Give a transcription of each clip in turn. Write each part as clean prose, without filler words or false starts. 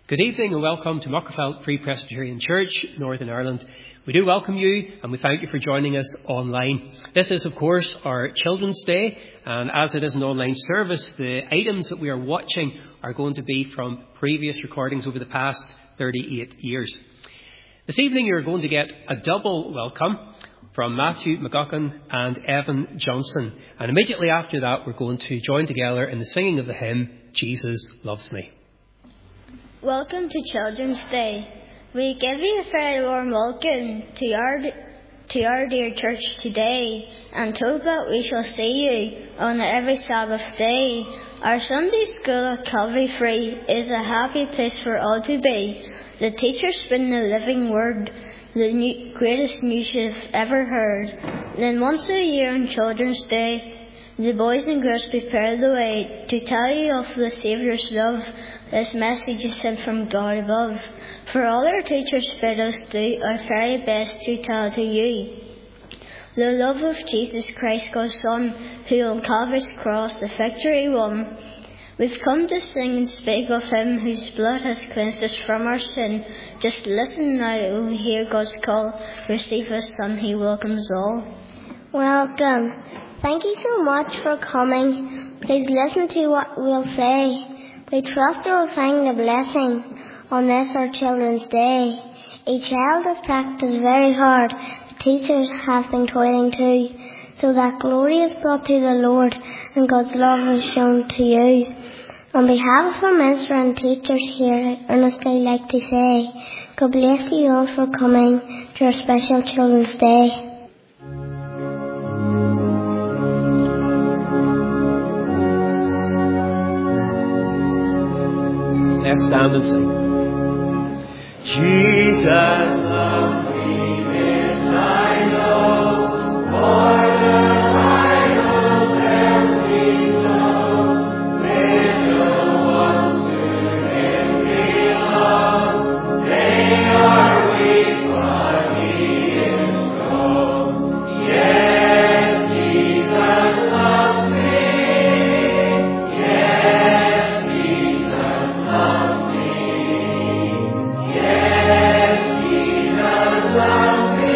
Good evening and welcome to Muckerfeld Free Presbyterian Church, Northern Ireland. We do welcome you and we thank you for joining us online. This is, of course, our Children's Day, and as it is an online service, the items that we are watching are going to be from previous recordings over the past 38 years. This evening you're going to get a double welcome from Matthew McGuckin and Evan Johnson. And immediately after that, we're going to join together in the singing of the hymn, Jesus Loves Me. Welcome to Children's Day. We give you a very warm welcome to our dear church today, and hope that we shall see you on every Sabbath day. Our Sunday school at Calvary Free is a happy place for all to be. The teachers spin the living word, the greatest news you've ever heard. Then once a year on Children's Day, the boys and girls prepare the way to tell you of the Saviour's love. This message is sent from God above. For all our teachers bid us do our very best to tell to you the love of Jesus Christ, God's Son, who on Calvary's cross the victory won. We've come to sing and speak of Him whose blood has cleansed us from our sin. Just listen now, O hear God's call. Receive His Son, He welcomes all. Welcome. Thank you so much for coming. Please listen to what we'll say. We trust you will find a blessing on this our Children's Day. Each child has practiced very hard. The teachers have been toiling too, so that glory is brought to the Lord and God's love is shown to you. On behalf of our minister and teachers here, I earnestly like to say, God bless you all for coming to our special Children's Day. Let's stand and sing. Jesus loves me, this I know, for the Bible tells me so. Little ones to Him belong, they are weak, but He is strong. Yes, Jesus loves me. Yes, Jesus loves me. Yes, Jesus loves me.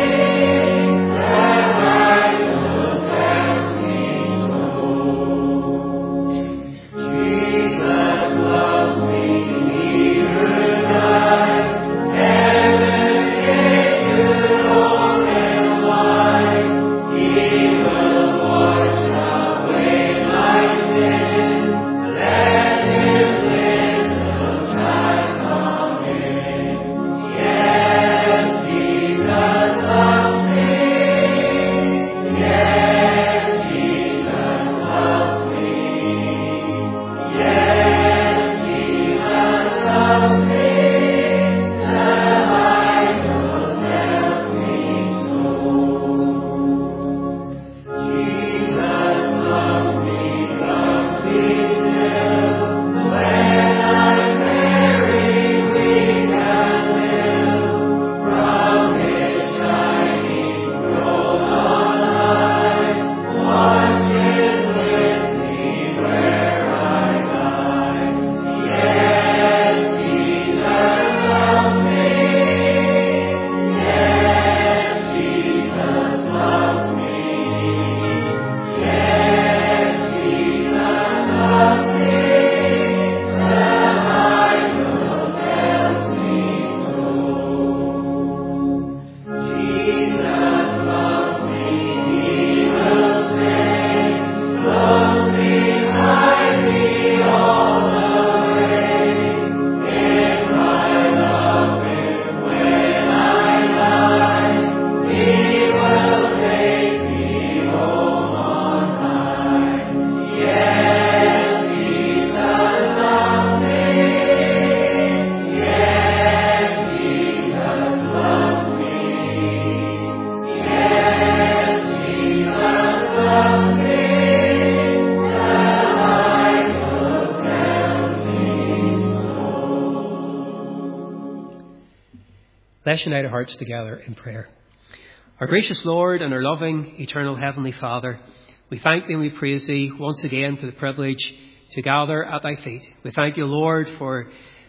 Let's unite our hearts together in prayer. Our gracious Lord and our loving, eternal Heavenly Father, we thank Thee and we praise Thee once again for the privilege to gather at Thy feet. We thank You, Lord, for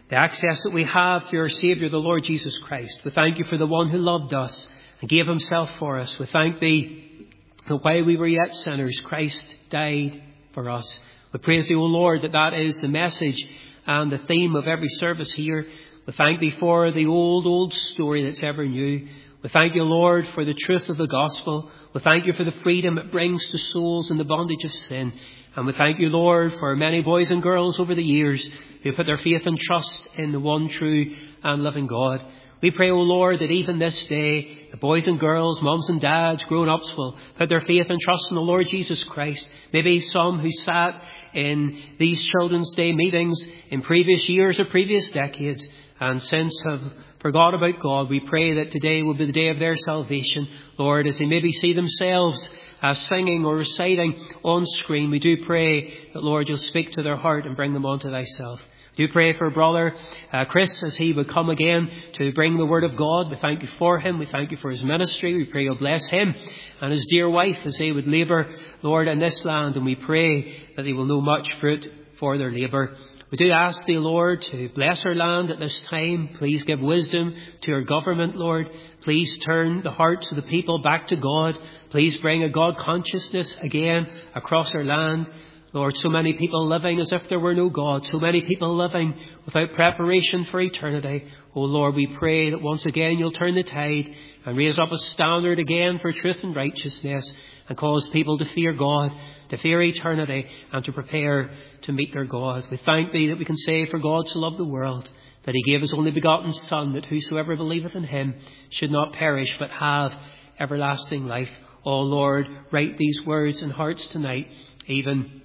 the access that we have through our Saviour, the Lord Jesus Christ. We thank you for the one who loved us and gave himself for us. We thank thee that while we were yet sinners, Christ died for us. We praise thee, O Lord, that is the message and the theme of every service here. We thank thee for the old story that's ever new. We thank you, Lord, for the truth of the gospel. We thank you for the freedom it brings to souls in the bondage of sin. And we thank you, Lord, for many boys and girls over the years who put their faith and trust in the one true and living God. We pray, O Lord, that even this day, the boys and girls, mums and dads, grown-ups will put their faith and trust in the Lord Jesus Christ. Maybe some who sat in these Children's Day meetings in previous years or previous decades and since have forgot about God. We pray that today will be the day of their salvation, Lord, as they maybe see themselves singing or reciting on screen. We do pray that, Lord, you'll speak to their heart and bring them unto thyself. Do pray for brother Chris as he would come again to bring the word of God. We thank you for him. We thank you for his ministry. We pray you'll bless him and his dear wife as they would labour, Lord, in this land. And we pray that they will know much fruit for their labour. We do ask thee, Lord, to bless our land at this time. Please give wisdom to our government, Lord. Please turn the hearts of the people back to God. Please bring a God consciousness again across our land. Lord, so many people living as if there were no God. So many people living without preparation for eternity. Oh Lord, we pray that once again you'll turn the tide and raise up a standard again for truth and righteousness and cause people to fear God, to fear eternity and to prepare to meet their God. We thank thee that we can say, for God so loved the world, that he gave his only begotten Son, that whosoever believeth in him should not perish but have everlasting life. Oh Lord, write these words in hearts tonight, even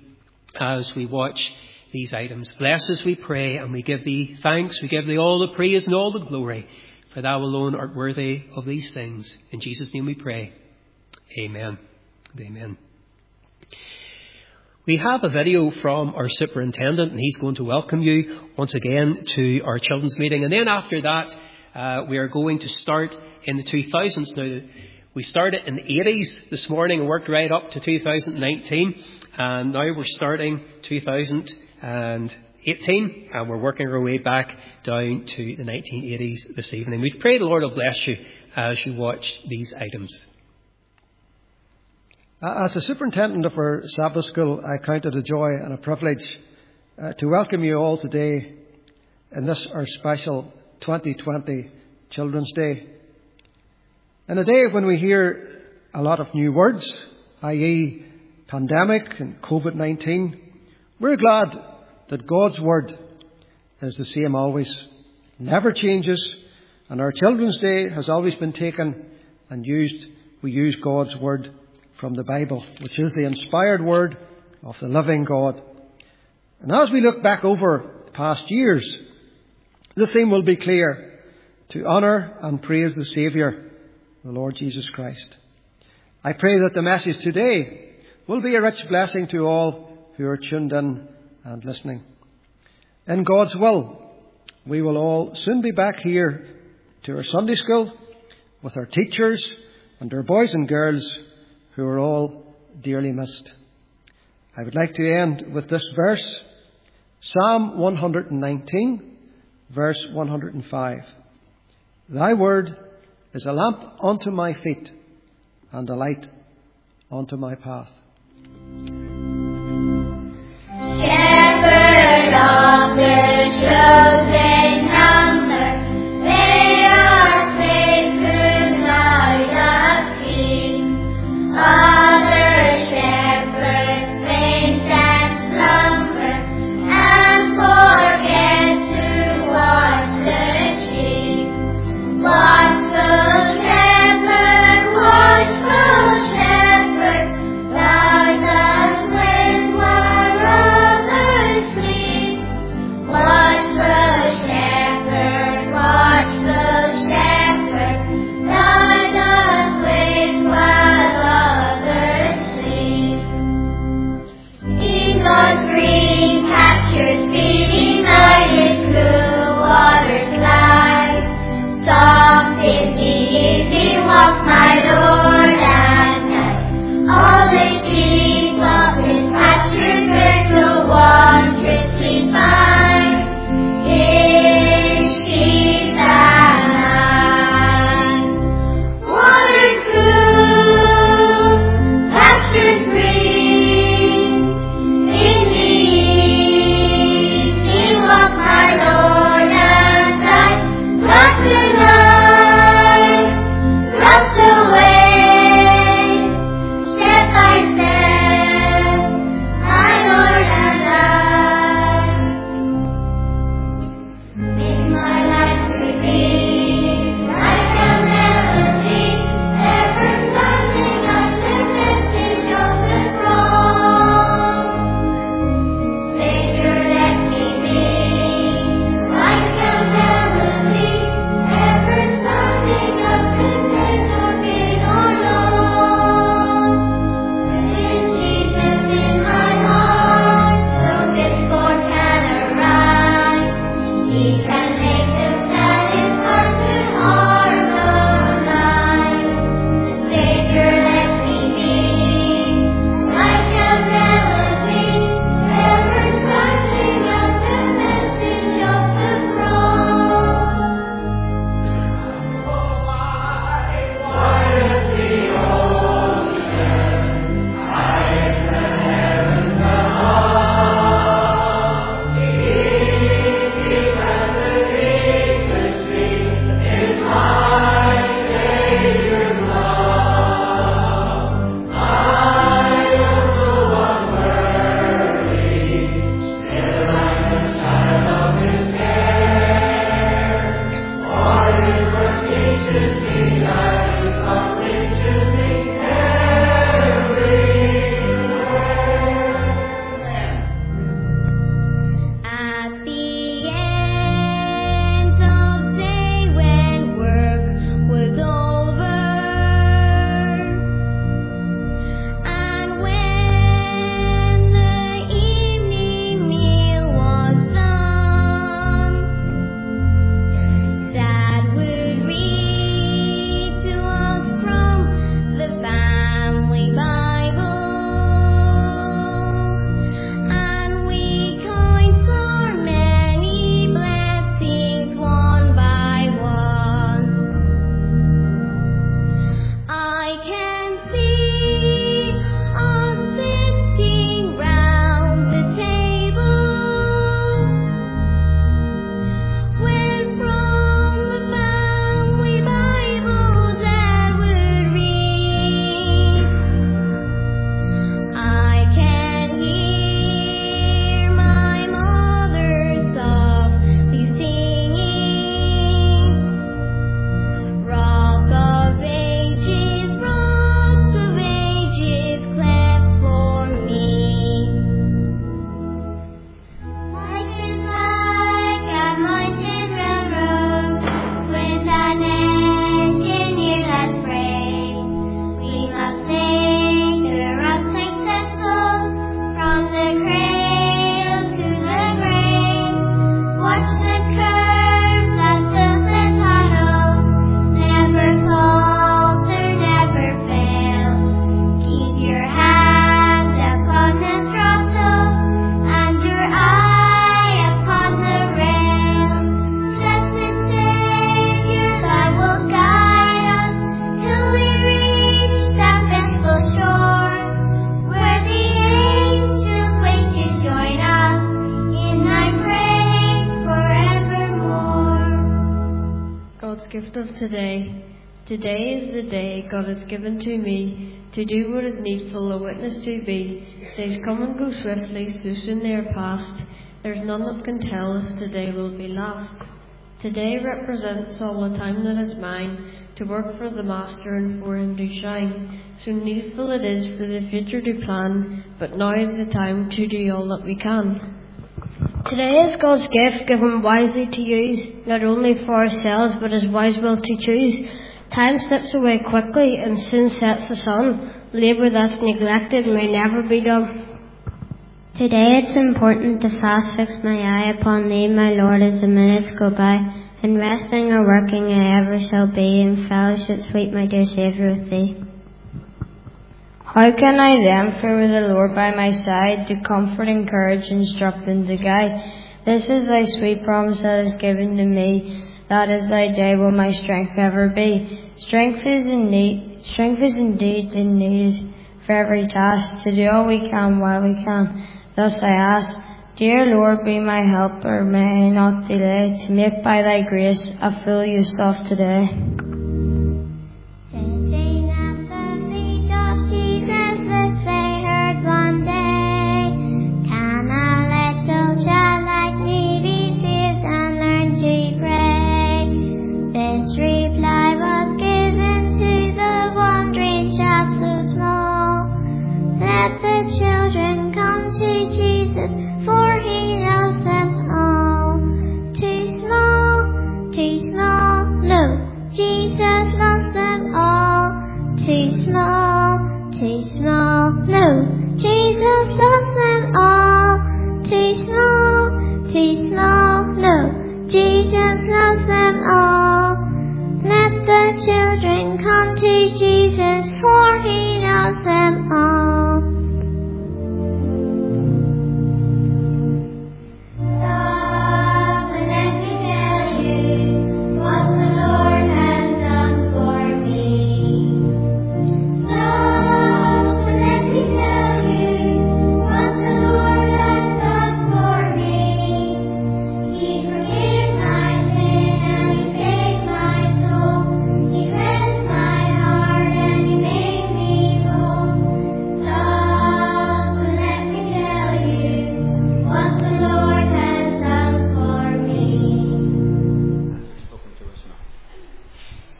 as we watch these items. Bless us, we pray, and we give thee thanks. We give thee all the praise and all the glory, for thou alone art worthy of these things. In Jesus' name we pray. Amen. Amen. We have a video from our superintendent, and he's going to welcome you once again to our children's meeting. And then after that, we are going to start in the 2000s. Now, we started in the 80s this morning and worked right up to 2019. And now we're starting 2018, and we're working our way back down to the 1980s this evening. We pray the Lord will bless you as you watch these items. As the superintendent of our Sabbath school, I count it a joy and a privilege to welcome you all today in this our special 2020 Children's Day. In a day when we hear a lot of new words, i.e. pandemic and COVID-19, we're glad that God's word is the same always, never changes, and our Children's Day has always been taken and used. We use God's word from the Bible, which is the inspired word of the living God. And as we look back over past years, the theme will be clear: to honour and praise the Saviour, the Lord Jesus Christ. I pray that the message today will be a rich blessing to all who are tuned in and listening. In God's will, we will all soon be back here to our Sunday school with our teachers and our boys and girls who are all dearly missed. I would like to end with this verse, Psalm 119, verse 105. Thy word is a lamp unto my feet and a light unto my path. Shepherd of the chosen number, they are faith who guide us keep. Other shepherds faint and slumber, and forget to watch the sheep. Watchful shepherd, thou dost when while others sleep. Watch the gift of today. Today is the day God has given to me, to do what is needful, a witness to be. Days come and go swiftly, so soon they are past. There's none that can tell if today will be last. Today represents all the time that is mine, to work for the Master and for him to shine. So needful it is for the future to plan, but now is the time to do all that we can. Today is God's gift, given wisely to use, not only for ourselves, but His wise will to choose. Time slips away quickly, and soon sets the sun. Labour that's neglected may never be done. Today it's important to fast fix my eye upon Thee, my Lord, as the minutes go by. In resting or working I ever shall be, in fellowship sweet, my dear Saviour, with Thee. How can I then fear with the Lord by my side, to comfort, encourage, instruct, and to guide? This is Thy sweet promise that is given to me, that is Thy day will my strength ever be. Strength is indeed needed for every task, to do all we can while we can. Thus I ask, dear Lord, be my helper, may I not delay, to make by Thy grace a full use of today. Jesus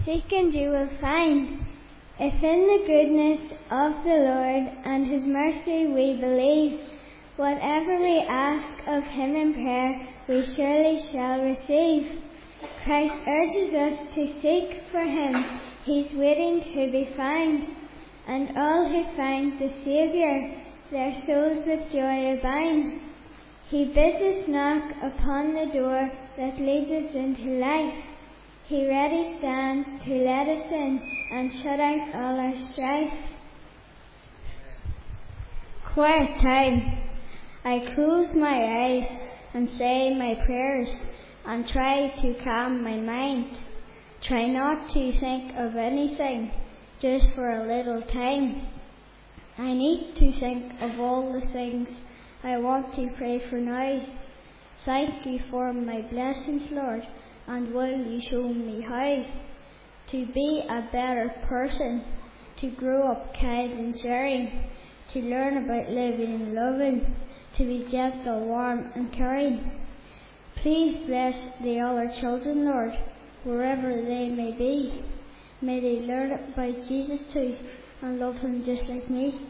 Seek and you will find. If in the goodness of the Lord and his mercy we believe, whatever we ask of him in prayer, we surely shall receive. Christ urges us to seek for him. He's waiting to be found. And all who find the Saviour, their souls with joy abound. He bids us knock upon the door that leads us into life. He ready stands to let us in and shut out all our strife. Quiet time. I close my eyes and say my prayers and try to calm my mind. Try not to think of anything, just for a little time. I need to think of all the things I want to pray for now. Thank you for my blessings, Lord, and will you show me how to be a better person, to grow up kind and sharing, to learn about living and loving, to be gentle, warm and caring. Please bless the other children, Lord, wherever they may be. May they learn about Jesus too and love him just like me.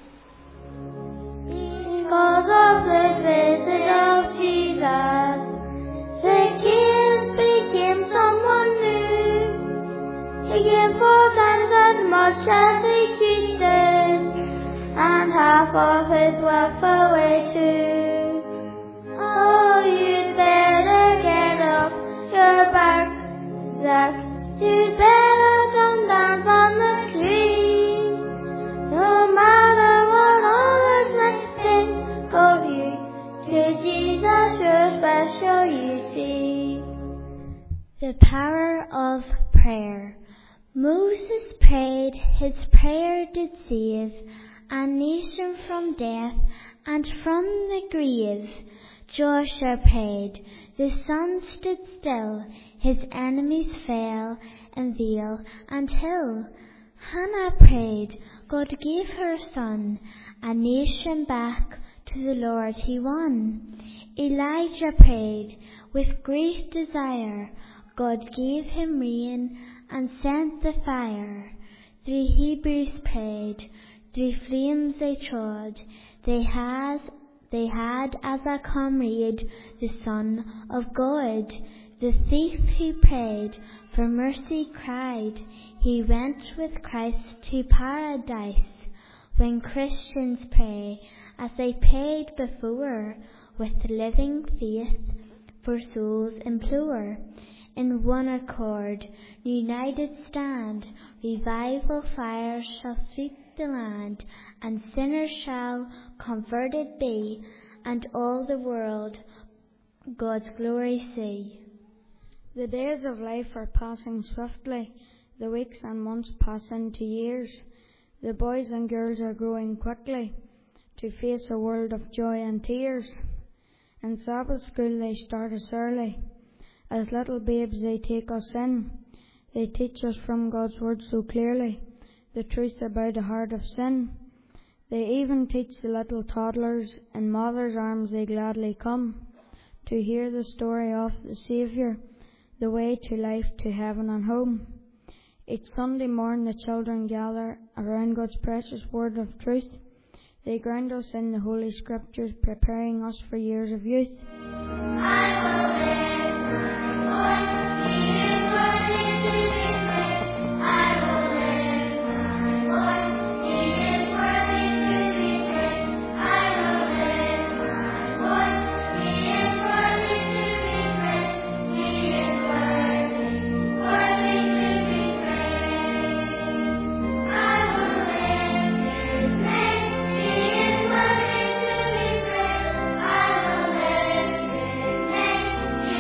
Because of the visit of Jesus, the kids became someone new. He gave 4 times as much as they cheated, and half of his wealth away too. Oh, you'd better get off your back, Zach. You'd better come down from the tree. No matter what others might think of you, to Jesus you're special, you see. The power of prayer. Moses prayed, his prayer did save a nation from death and from the grave. Joshua prayed, the sun stood still, his enemies fell in vale and hill. Hannah prayed, God gave her a son, a nation back to the Lord he won. Elijah prayed, with great desire, God gave him rain and sent the fire. 3 Hebrews prayed, 3 flames they trod, they had as a comrade the Son of God. The thief who prayed for mercy cried, he went with Christ to paradise. When Christians pray, as they prayed before, with living faith for souls implore, in one accord, united stand, revival fire shall sweep the land, and sinners shall converted be, and all the world God's glory see. The days of life are passing swiftly, the weeks and months pass into years. The boys and girls are growing quickly to face a world of joy and tears. In Sabbath school they start us early. As little babes they take us in. They teach us from God's word so clearly the truth about the heart of sin. They even teach the little toddlers, in mother's arms they gladly come to hear the story of the Saviour, the way to life, to heaven and home. Each Sunday morning the children gather around God's precious word of truth. They ground us in the Holy Scriptures, preparing us for years of youth. I will lift my voice, He is worthy to be praised. I will lift my voice, He is worthy to be praised. I will lift my voice, He is worthy to be praised. He is worthy to be praised. I will lift His name, He is worthy to be praised. I will lift His name, He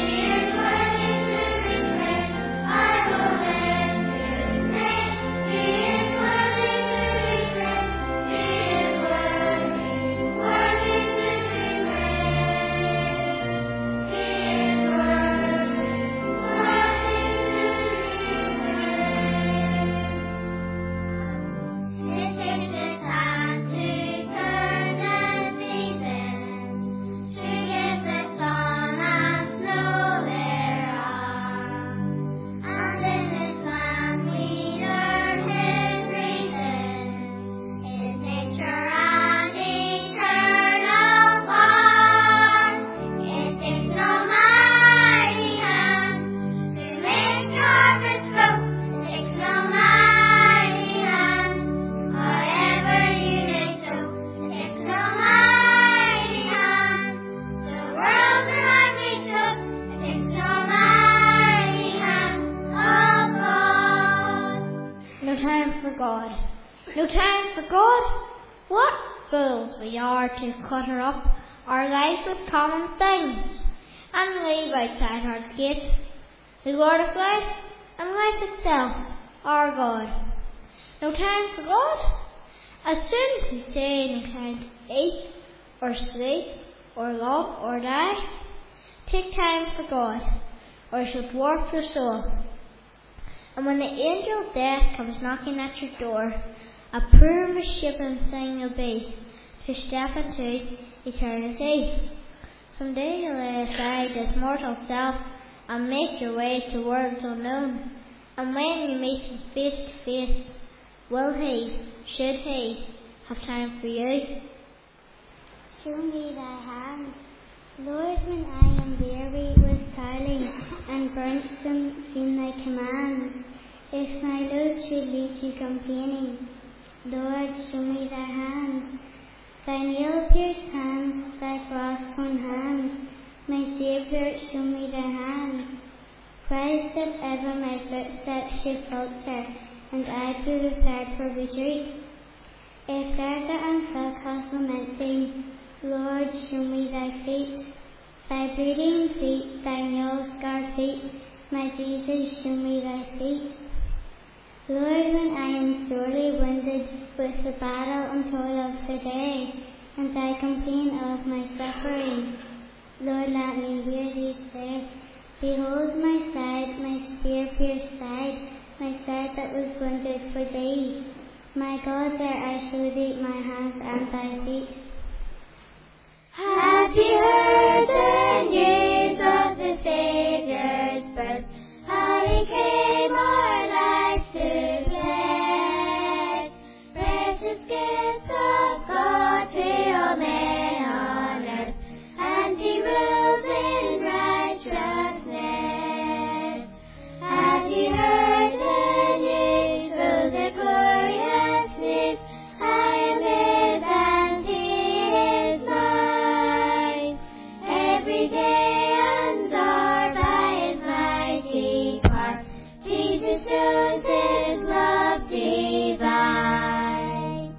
God. No time for God? What fools we are to clutter up our lives with common things and leave outside our gate the Lord of life and life itself, our God. No time for God? As soon as we say no time to eat or sleep or love or die, take time for God, or it shall dwarf your soul. And when the angel of death comes knocking at your door, a poor misshapen thing you'll be to step into eternity. Someday you'll lay aside this mortal self and make your way to worlds unknown. And when you meet him face to face, will he, should he, have time for you? Show me thy hand, Lord, when I am weary with toiling and burnt from seeing thy commands. If my load should lead to complaining, Lord, show me thy hands, thy nail-pierced hands, thy cross-torn hands. My Saviour, show me thy hands. Christ, that ever my footsteps should falter, and I be prepared for retreat. If Gaza and Falcos lamenting, Lord, show me thy feet, thy bleeding feet, thy nail-scarred feet. My Jesus, show me thy feet. Lord, when I am sorely wounded with the battle and toil of the day, and I complain of my suffering, Lord, let me hear thee say, behold my side, my spear-pierced side, my side that was wounded for thee. My God, there I show thee my hands and thy feet. Have ye heard the news of the Saviour's birth? How he came our lives to bless, precious gifts of God to all men on earth, and he rules in righteousness. Have ye heard the news of the glorious news? I am his and he is mine. Every day and hour by his mighty power, Jesus shows his love divine.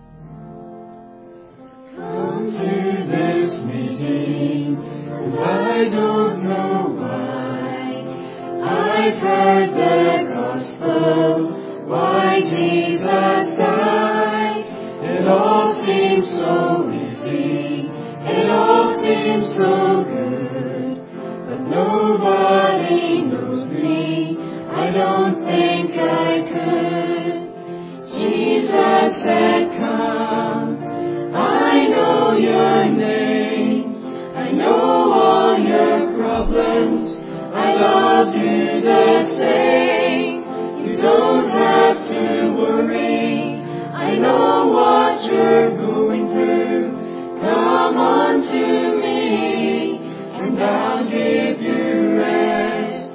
Come to this meeting, and I don't know why. I've heard the gospel, why Jesus died. It all seems so easy, it all seems so good, but nobody knows me, I don't think I could. Jesus said, come, I know your name, I know all your problems, I love you the same. You don't have to worry, I know what you're going through. Come on to me, and I'll give you rest.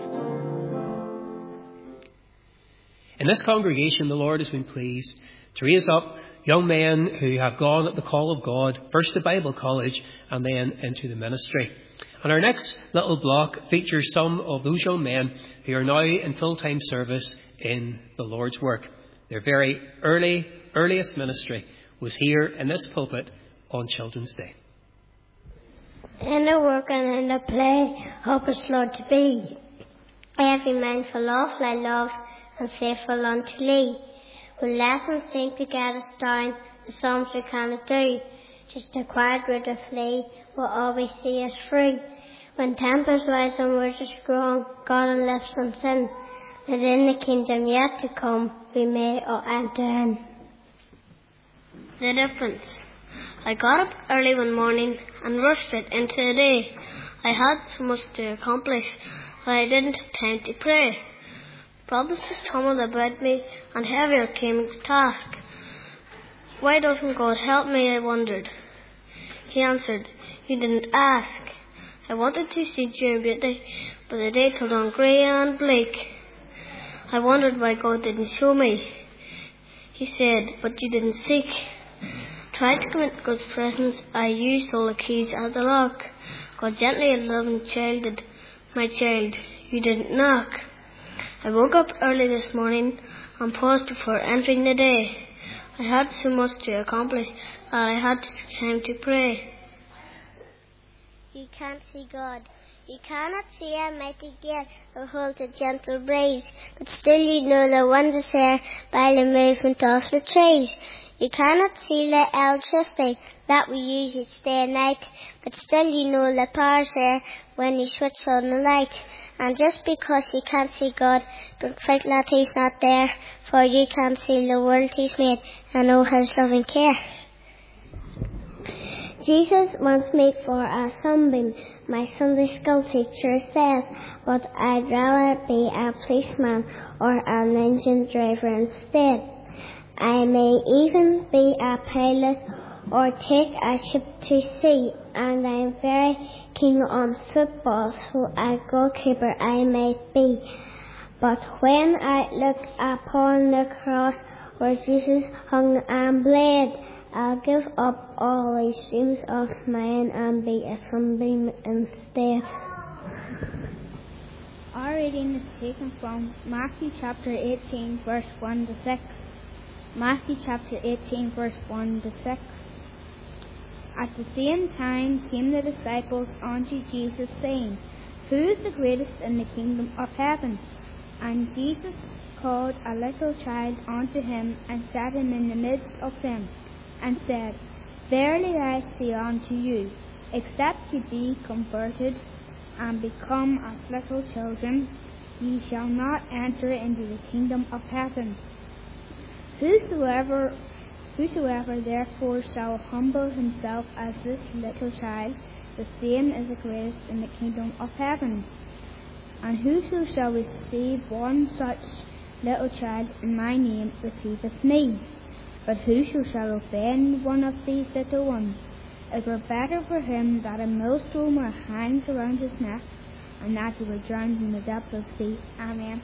In this congregation, the Lord has been pleased to raise up young men who have gone at the call of God, first to Bible college and then into the ministry. And our next little block features some of those young men who are now in full-time service in the Lord's work. Their very earliest ministry was here in this pulpit on Children's Day. In the work and in the play, help us, Lord, to be every mindful of thy love and faithful unto thee. When lessons seem to get us down, the psalms we cannot do, just a quiet route of flee will always see us free. When tempers rise and words are strong, God and lips on sin, that in the kingdom yet to come we may all enter in. The difference. I got up early one morning and rushed it into the day. I had so much to accomplish that I didn't have time to pray. Problems just tumbled about me, and heavier came the task. Why doesn't God help me, I wondered. He answered, you didn't ask. I wanted to see you in beauty, but the day turned on grey and bleak. I wondered why God didn't show me. He said, but you didn't seek. Tried to come into God's presence, I used all the keys at the lock. God gently and loving chided, my child, you didn't knock. I woke up early this morning and paused before entering the day. I had so much to accomplish that I had time to pray. You can't see God. You cannot see a mighty gale or hold a gentle breeze, but still you know the wonders there by the movement of the trees. You cannot see the electricity that we use each day and night, but still you know the power's there when you switch on the light. And just because you can't see God, don't think that He's not there, for you can't see the world He's made and know His loving care. Jesus wants me for a sunbeam, my Sunday school teacher says, but I'd rather be a policeman or an engine driver instead. I may even be a pilot or take a ship to sea, and I'm very keen on football, so a goalkeeper I may be. But when I look upon the cross where Jesus hung and bled, I'll give up all these dreams of mine and be a sunbeam instead. Our reading is taken from Matthew chapter 18, verse 1 to 6. Matthew chapter 18, verse 1 to 6. At the same time came the disciples unto Jesus, saying, Who is the greatest in the kingdom of heaven? And Jesus called a little child unto him, and set him in the midst of them, and said, Verily I say unto you, except ye be converted, and become as little children, ye shall not enter into the kingdom of heaven. Whosoever therefore shall humble himself as this little child, the same is the greatest in the kingdom of heaven. And whoso shall receive one such little child in my name receiveth me. But whoso shall offend one of these little ones, it were better for him that a millstone were hanged around his neck, and that he were drowned in the depth of the sea. Amen.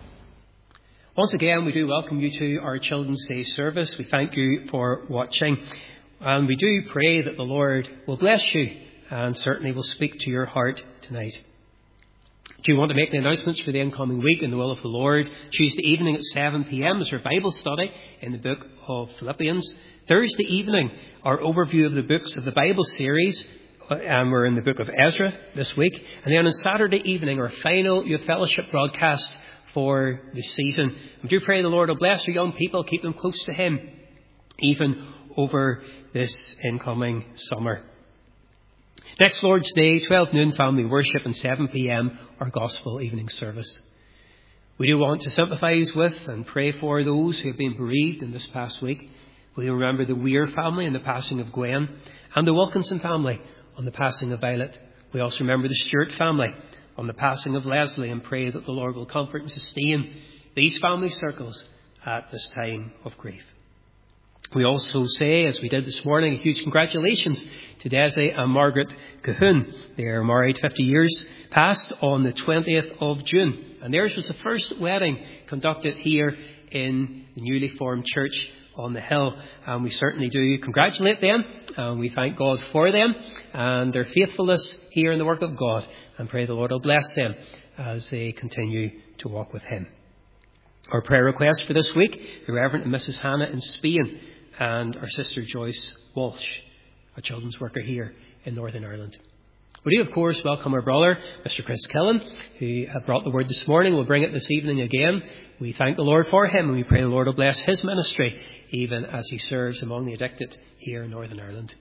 Once again, we do welcome you to our Children's Day service. We thank you for watching. And we do pray that the Lord will bless you and certainly will speak to your heart tonight. Do you want to make the announcements for the incoming week in the will of the Lord? Tuesday evening at 7 p.m. is our Bible study in the book of Philippians. Thursday evening, our overview of the books of the Bible series. And we're in the book of Ezra this week. And then on Saturday evening, our final Youth Fellowship broadcast for the season. We do pray the Lord will bless our young people, keep them close to Him, even over this incoming summer. Next Lord's Day, 12 noon family worship, and 7 p.m. our gospel evening service. We do want to sympathise with and pray for those who have been bereaved in this past week. We remember the Weir family and the passing of Gwen, and the Wilkinson family on the passing of Violet. We also remember the Stewart family on the passing of Leslie, and pray that the Lord will comfort and sustain these family circles at this time of grief. We also say, as we did this morning, a huge congratulations to Desi and Margaret Cahoon. They are married 50 years past on the 20th of June. And theirs was the first wedding conducted here in the newly formed church on the hill. And we certainly do congratulate them. And we thank God for them and their faithfulness here in the work of God. And pray the Lord will bless them as they continue to walk with Him. Our prayer request for this week, the Reverend and Mrs. Hannah in Spain, and our sister Joyce Walsh, a children's worker here in Northern Ireland. We do, of course, welcome our brother, Mr. Chris Killen, who brought the word this morning. We'll bring it this evening again. We thank the Lord for him, and we pray the Lord will bless his ministry, even as he serves among the addicted here in Northern Ireland.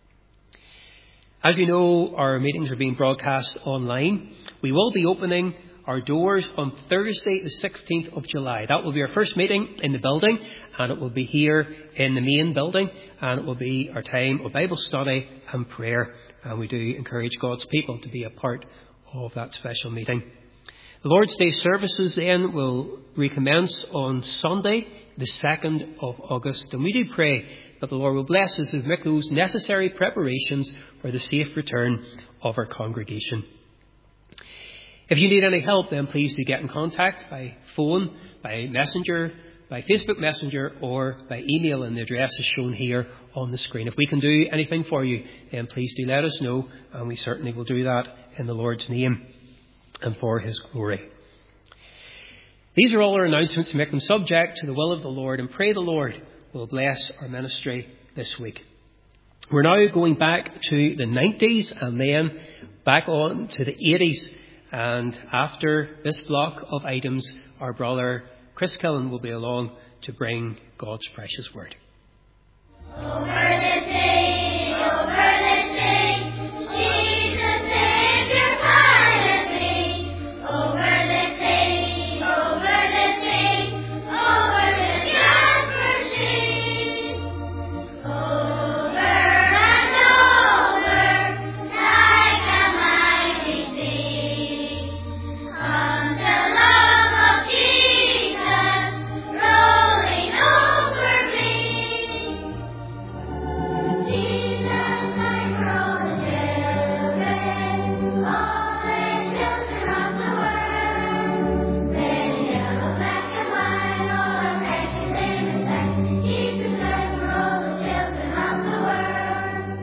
As you know, our meetings are being broadcast online. We will be opening our doors on Thursday the 16th of July. That will be our first meeting in the building, and it will be here in the main building, and it will be our time of Bible study and prayer. And we do encourage God's people to be a part of that special meeting. The Lord's Day services then will recommence on Sunday the 2nd of August, and we do pray that the Lord will bless us as we make those necessary preparations for the safe return of our congregation. If you need any help, then please do get in contact by phone, by messenger, by Facebook Messenger, or by email, and the address is shown here on the screen. If we can do anything for you, then please do let us know, and we certainly will do that in the Lord's name and for His glory. These are all our announcements. Make them subject to the will of the Lord and pray the Lord will bless our ministry this week. We're now going back to the 90s and then back on to the 80s. And after this block of items, our brother Chris Killen will be along to bring God's precious word. Over the sea, Jesus Savior, pilot me. Over the sea, over the Jasper sea. Over and over, like a mighty sea. Until love of Jesus rolling over me. Jesus, my grown children, all the children of the world. Red, yellow, black and white, all are precious in His sight. Jesus died for all the children of the world.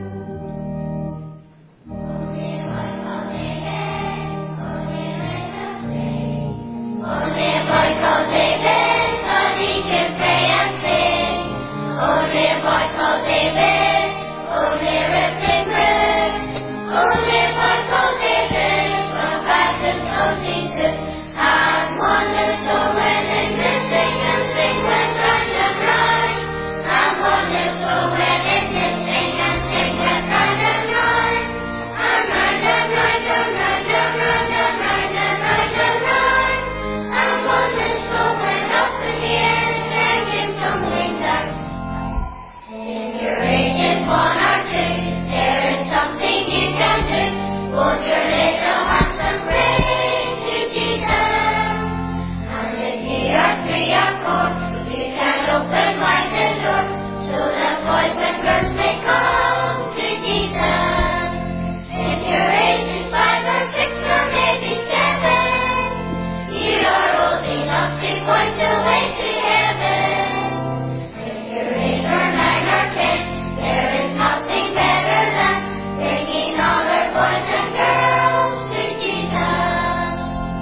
Only a boy called David, only let us sing. Only a boy called David, 'cause he could pray and sing. Only a boy called David, only ripped and bruised. Only a boy called David, from Baptist of Jesus. And wonderful when it did sing and sing when right and right. And wonderful when it did sing and sing when right and right. And right and right and right and right and right and right and right. And wonderful when up in the air there came tumbling down. If your age is 1 or 2, there is something you can do. Hold your little hands and pray to Jesus. And if you are 3 or 4, you can open wide the door, so that boys and girls may come to Jesus. If your age is 5 or 6 or maybe 7, you are old enough to point the way to heaven. If your age are 9 or 10, there is nothing better than bringing all our boys and girls to Jesus.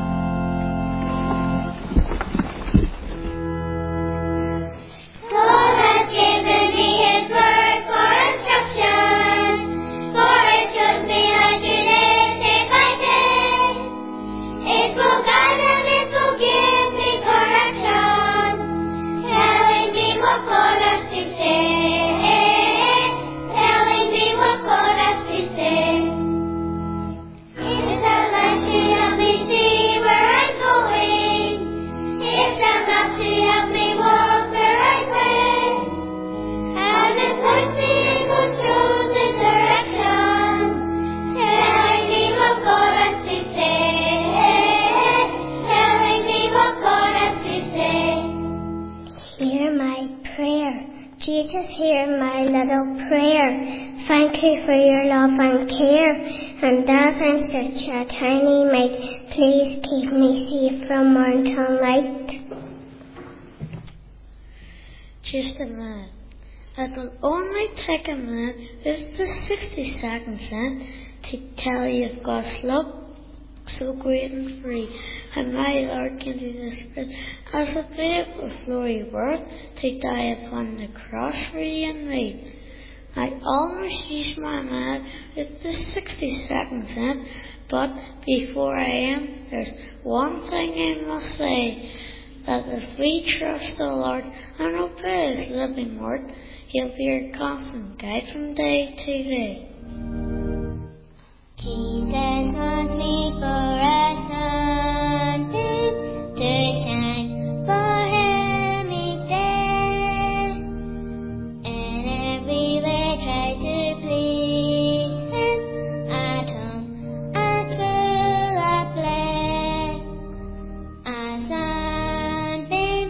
God has given me His word for instruction, for it shows me how to live day by day. It will guide and it will give me correction, telling me what God has to say, telling me what God has to say. It is a light to help me see where I'm going. It's a map to help me walk the right way. And His voice being will show the direction, telling me what God has to say, telling me what God has to say. Hear my prayer. Jesus, hear my little prayer. Thank you for your love and care. And as I'm such a tiny mite, please keep me safe from morn till night. Just a minute. It will only take a minute, it's the 60 seconds then, to tell you of God's love, so great and free. And my Lord can do this good as a beautiful glory worth to die upon the cross for you and me. I almost used my mind with the 60 seconds in, but before I am, there's one thing I must say, that if we trust the Lord and obey His living word, He'll be our constant guide from day to day. Jesus wants me for a something to shine for Him each day, and everywhere try to please Him, at home and school I play. A something,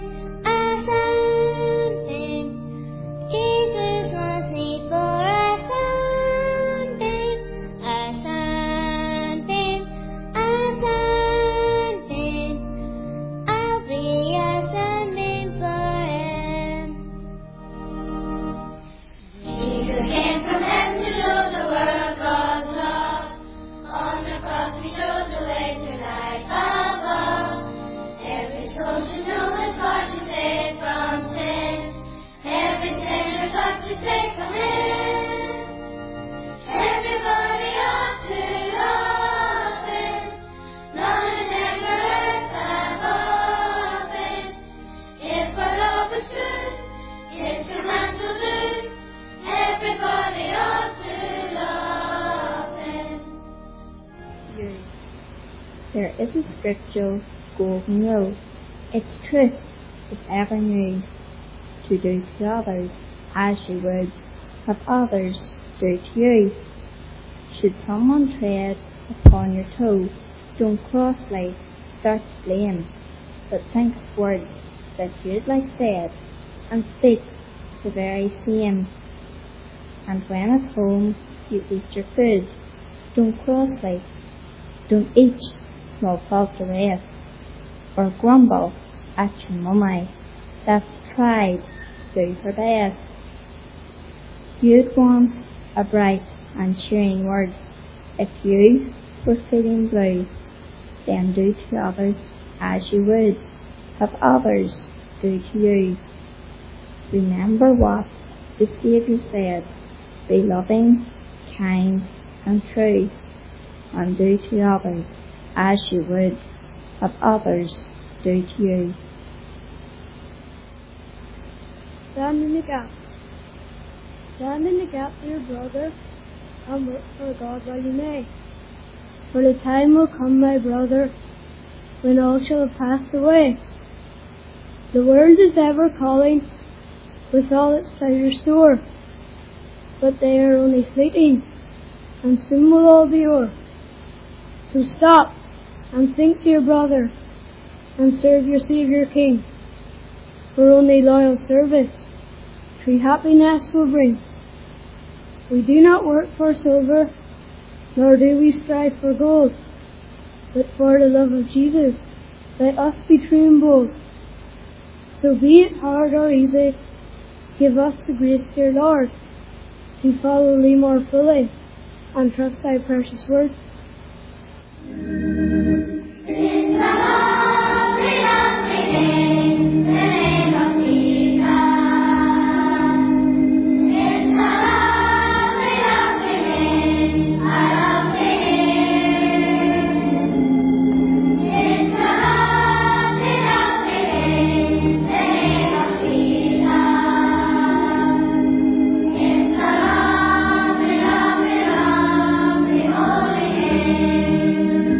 Jesus wants me for a something, a something, a something. is a scriptural golden rule. Its truth is ever new. To do to others as you would have others do to you. Should someone tread upon your toe, don't crossly start to blame, but think of words that you'd like said, and speak the very same. And when at home you eat your food, don't crossly, don't eat small fault the rest, or grumble at your mummy that's tried to do her best. You'd want a bright and cheering word. If you were feeling blue, then do to others as you would have others do to you. Remember what the Saviour said, be loving, kind and true, and do to others as you would have others do to you. Stand in the gap. Stand in the gap for your brother, and work for God while you may. For the time will come, my brother, when all shall have passed away. The world is ever calling, with all its pleasure store, but they are only fleeting, and soon will all be o'er. So stop, and think to your brother, and serve your Saviour King, for only loyal service true happiness will bring. We do not work for silver, nor do we strive for gold, but for the love of Jesus, let us be true and bold. So be it hard or easy, give us the grace, dear Lord, to follow Thee more fully, and trust Thy precious word. In the lovely, lovely name, the name of Jesus. In the lovely, lovely name, I love the name. In the lovely, lovely name, the name of Jesus. In the lovely, lovely, lovely, holy name.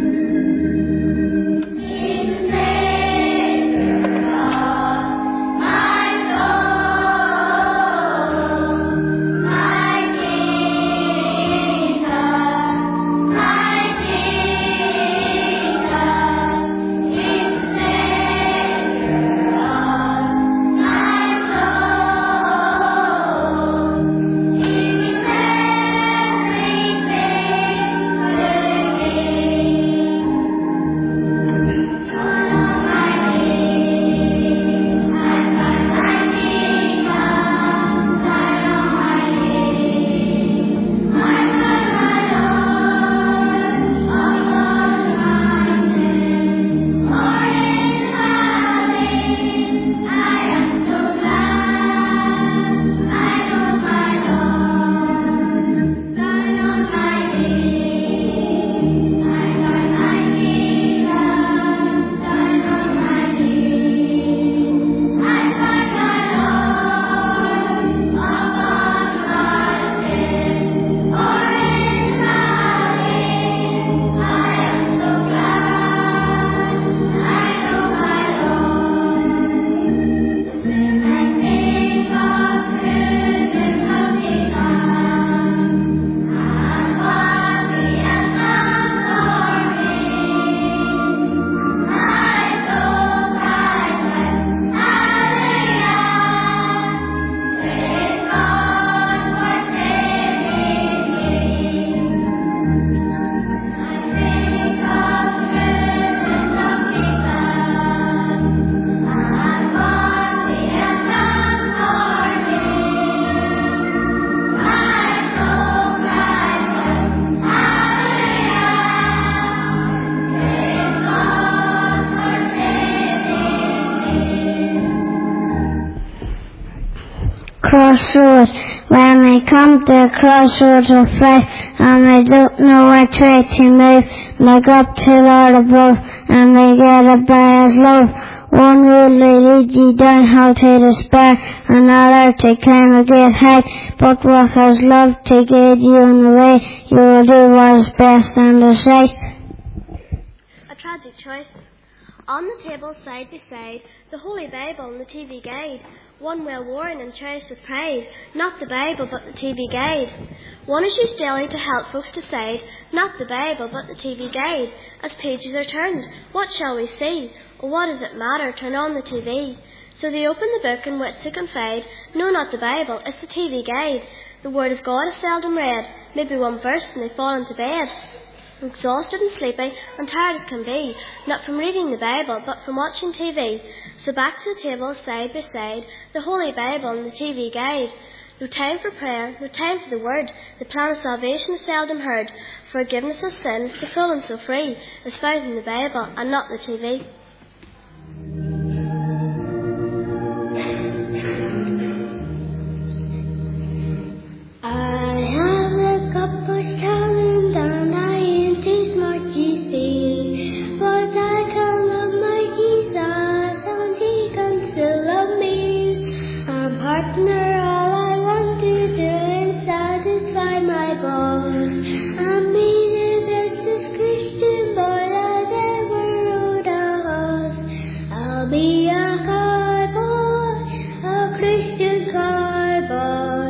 Crossroads. When I come to a crossroads of life, and I don't know which way to move, look up to Lord above, and I get it by His love. One will lead you down how to despair, another to climb a great height, but with His love to guide you on the way, you will do what is best and is right. A tragic choice. On the table, side by side, the Holy Bible and the TV Guide. One well worn and cherished with pride, not the Bible but the TV Guide. One is used daily to help folks decide, not the Bible but the TV Guide. As pages are turned, what shall we see? Or what does it matter? Turn on the TV. So they open the book in which to confide, no, not the Bible, it's the TV Guide. The Word of God is seldom read, maybe one verse and they fall into bed. Exhausted and sleepy and tired as can be, not from reading the Bible but from watching TV. So back to the table, side by side, the Holy Bible and the TV Guide. No time for prayer, no time for the Word. The plan of salvation is seldom heard. Forgiveness of sins, the full and so free, is found in the Bible and not the TV. I have a cup of talent and I ain't too smart to see, but I can love my Jesus and he can still love me. I'm partner, all I want to do is satisfy my bones. I'm the bestest Christian boy that ever rode a horse. I'll be a cowboy, a Christian cowboy.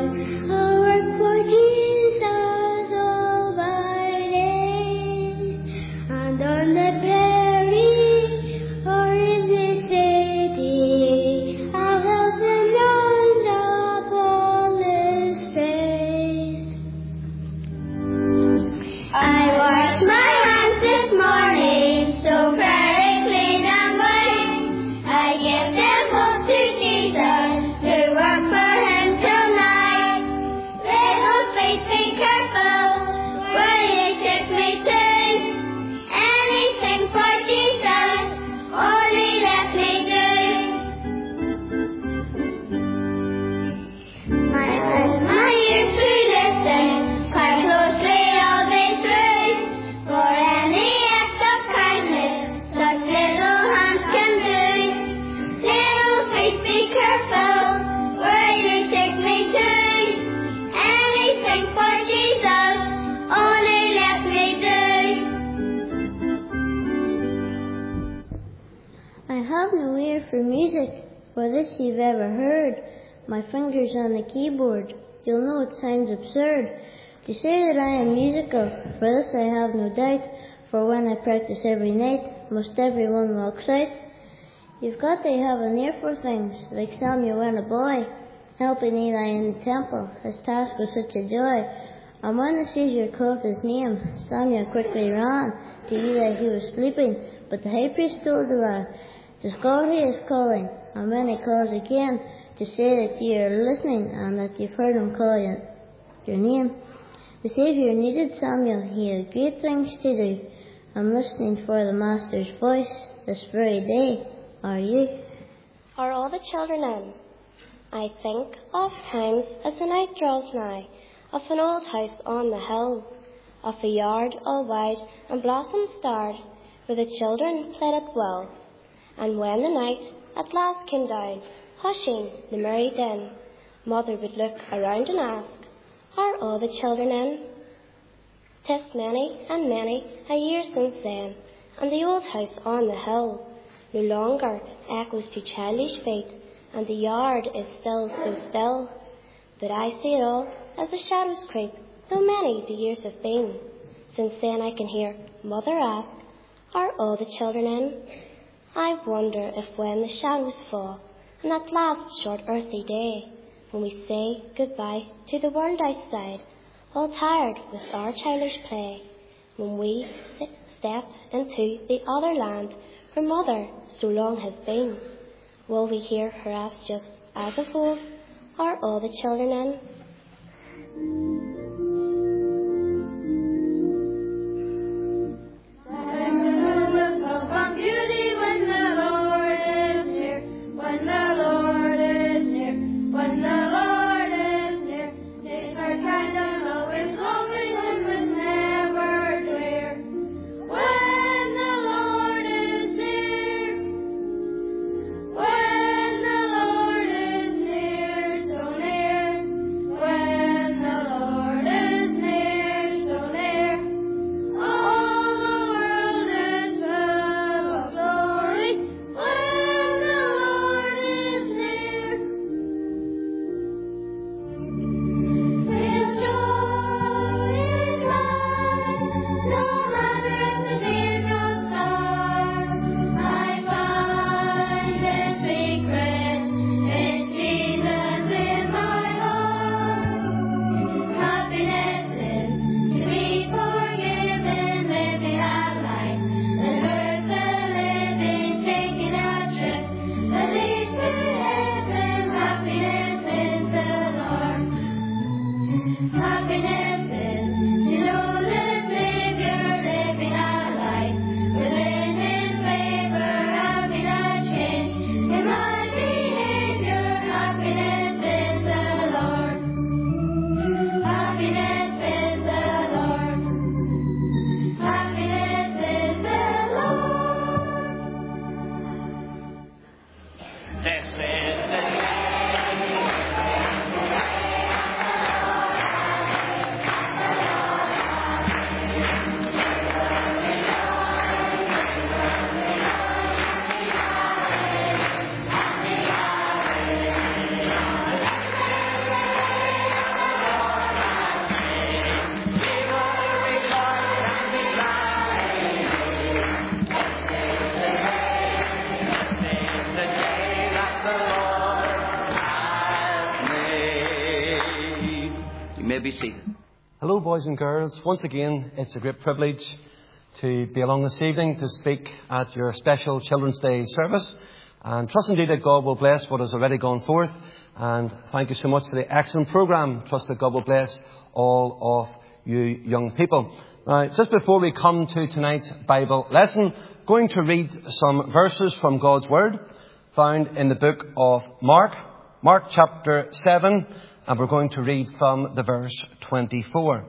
For music, for this you've ever heard, my fingers on the keyboard, you'll know it sounds absurd to say that I am musical, for this I have no doubt, for when I practice every night, most everyone walks out. You've got to have an ear for things, like Samuel when a boy, helping Eli in the temple, his task was such a joy. And when the Caesar called his name, Samuel quickly ran to Eli, he was sleeping, but the high priest told the lad, "'Tis God he is calling," and when he calls again, to say that you are listening and that you've heard him call your name. The Saviour needed Samuel, he had great things to do. I'm listening for the Master's voice this very day. Are you? Are all the children in? I think of times as the night draws nigh, of an old house on the hill, of a yard all wide and blossom starred, where the children played at will. And when the night at last came down, hushing the merry din, Mother would look around and ask, "Are all the children in?" 'Tis many and many a year since then, and the old house on the hill no longer echoes to childish feet, and the yard is still so still. But I see it all as the shadows creep, though many the years have been. Since then I can hear Mother ask, "Are all the children in?" I wonder if when the shadows fall, on that last short earthly day, when we say goodbye to the world outside, all tired with our childish play, when we step into the other land where Mother so long has been, will we hear her ask just as of old, "Are all the children in?" When may be seated. Hello, boys and girls. Once again, it's a great privilege to be along this evening to speak at your special Children's Day service. And trust indeed that God will bless what has already gone forth. And thank you so much for the excellent programme. Trust that God will bless all of you young people. Now, just before we come to tonight's Bible lesson, going to read some verses from God's Word found in the book of Mark chapter 7, and we're going to read from the verse 24.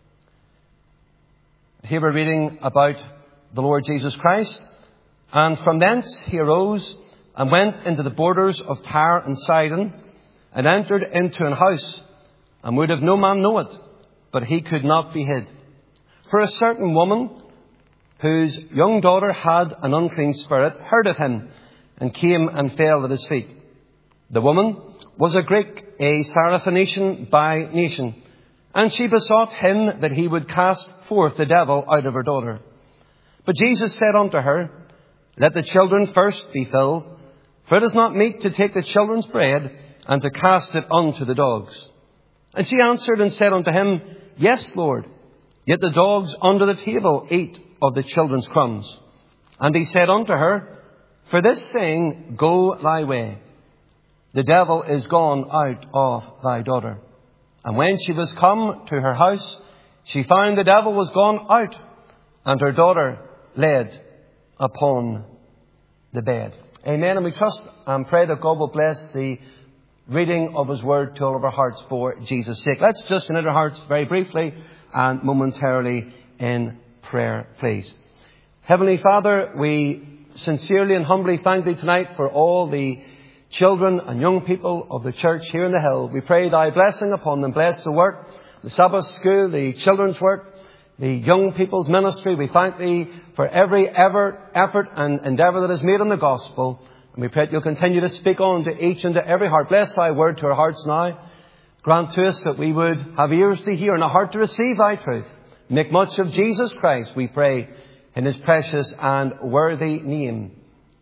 Here we're reading about the Lord Jesus Christ. And from thence he arose and went into the borders of Tyre and Sidon, and entered into an house, and would have no man know it, but he could not be hid. For a certain woman, whose young daughter had an unclean spirit, heard of him, and came and fell at his feet. The woman was a Greek, a Syrophoenician by nation, and she besought him that he would cast forth the devil out of her daughter. But Jesus said unto her, Let the children first be filled, for it is not meet to take the children's bread and to cast it unto the dogs. And she answered and said unto him, Yes, Lord, yet the dogs under the table eat of the children's crumbs. And he said unto her, For this saying, go thy way. The devil is gone out of thy daughter. And when she was come to her house, she found the devil was gone out, and her daughter laid upon the bed. Amen. And we trust and pray that God will bless the reading of His Word to all of our hearts for Jesus' sake. Let's just unite our hearts very briefly and momentarily in prayer, please. Heavenly Father, we sincerely and humbly thank Thee tonight for all the children and young people of the church here in the Hill. We pray Thy blessing upon them. Bless the work, the Sabbath school, the children's work, the young people's ministry. We thank Thee for every effort and endeavour that is made in the gospel. And we pray that You'll continue to speak on to each and to every heart. Bless Thy word to our hearts now. Grant to us that we would have ears to hear and a heart to receive Thy truth. Make much of Jesus Christ, we pray, in His precious and worthy name.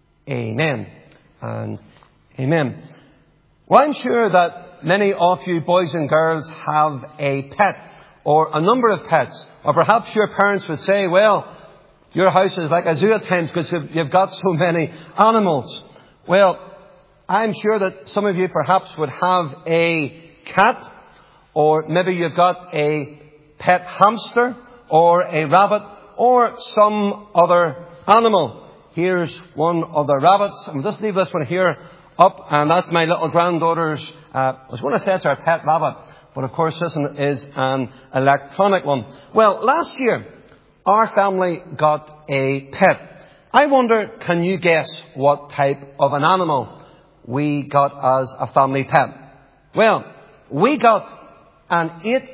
Amen and amen. Well, I'm sure that many of you boys and girls have a pet or a number of pets. Or perhaps your parents would say, well, your house is like a zoo at times because you've got so many animals. Well, I'm sure that some of you perhaps would have a cat, or maybe you've got a pet hamster or a rabbit or some other animal. Here's one of the rabbits. I'll just leave this one here up, and that's my little granddaughter's, I was going to say it's our pet rabbit, but of course this one is an electronic one. Well, last year, our family got a pet. I wonder, can you guess what type of an animal we got as a family pet? Well, we got an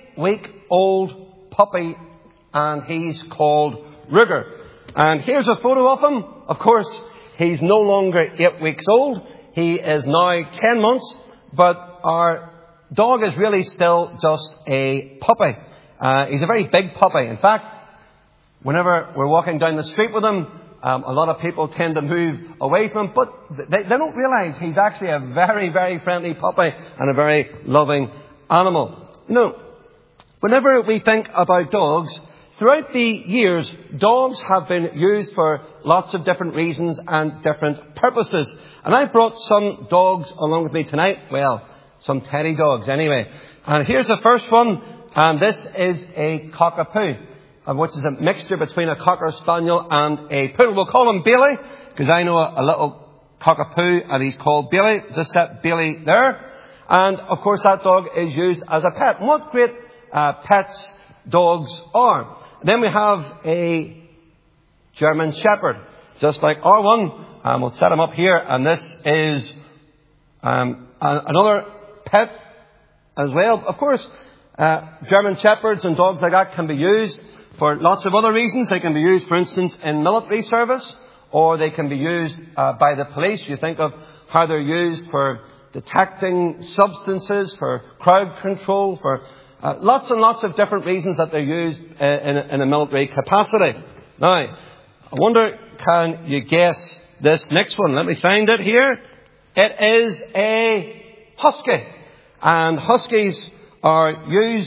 8-week-old puppy, and he's called Ruger. And here's a photo of him. Of course, he's no longer 8 weeks old. He is now 10 months, but our dog is really still just a puppy. He's a very big puppy. In fact, whenever we're walking down the street with him, a lot of people tend to move away from him, but they don't realize he's actually a very, very friendly puppy and a very loving animal. You know, whenever we think about dogs, throughout the years, dogs have been used for lots of different reasons and different purposes. And I brought some dogs along with me tonight. Well, some teddy dogs anyway. And here's the first one, and this is a cockapoo, which is a mixture between a cocker spaniel and a poodle. We'll call him Bailey, because I know a little cockapoo, and he's called Bailey. Just set Bailey there. And, of course, that dog is used as a pet. And what great pets dogs are. Then we have a German Shepherd, just like our one. We'll set him up here. And this is another pet as well. Of course, German Shepherds and dogs like that can be used for lots of other reasons. They can be used, for instance, in military service, or they can be used by the police. You think of how they're used for detecting substances, for crowd control, for lots and lots of different reasons that they're used in a military capacity. Now, I wonder, can you guess this next one? Let me find it here. It is a husky. And huskies are used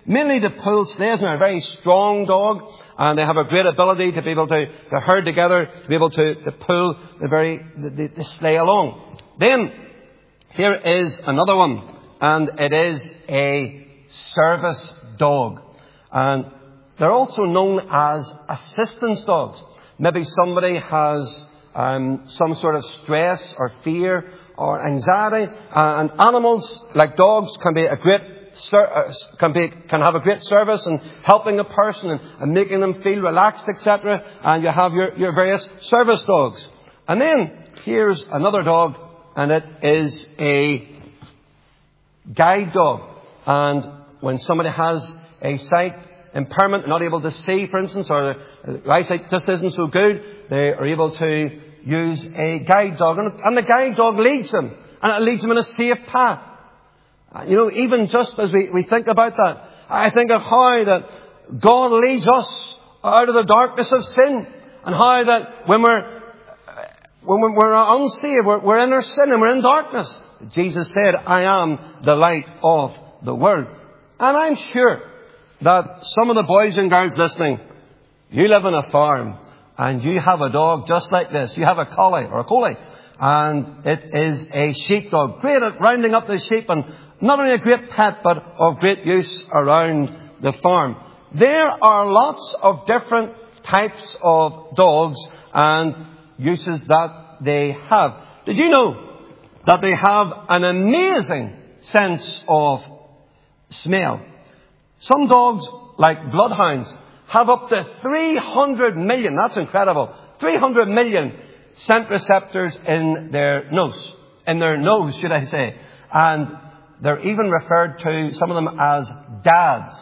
mainly to pull sleighs, and they're a very strong dog, and they have a great ability to be able to herd together, to be able to pull the sleigh along. Then, here is another one, and it is a service dog. And they're also known as assistance dogs. Maybe somebody has some sort of stress or fear or anxiety, and animals like dogs can be a great can have a great service in helping a person and making them feel relaxed, etc. And you have your various service dogs. And then here's another dog, and it is a guide dog. And when somebody has a sight impairment, not able to see, for instance, or their eyesight just isn't so good, they are able to use a guide dog. And the guide dog leads them, and it leads them in a safe path. You know, even just as we think about that, I think of how that God leads us out of the darkness of sin, and how that when we're unsaved, we're in our sin and we're in darkness. Jesus said, I am the light of the world. And I'm sure that some of the boys and girls listening, you live on a farm and you have a dog just like this. You have a collie or a collie, and it is a sheepdog. Great at rounding up the sheep, and not only a great pet, but of great use around the farm. There are lots of different types of dogs and uses that they have. Did you know that they have an amazing sense of smell? Some dogs, like bloodhounds, have up to 300 million, that's incredible, 300 million scent receptors in their nose. In their nose, should I say. And they're even referred to, some of them, as DADS.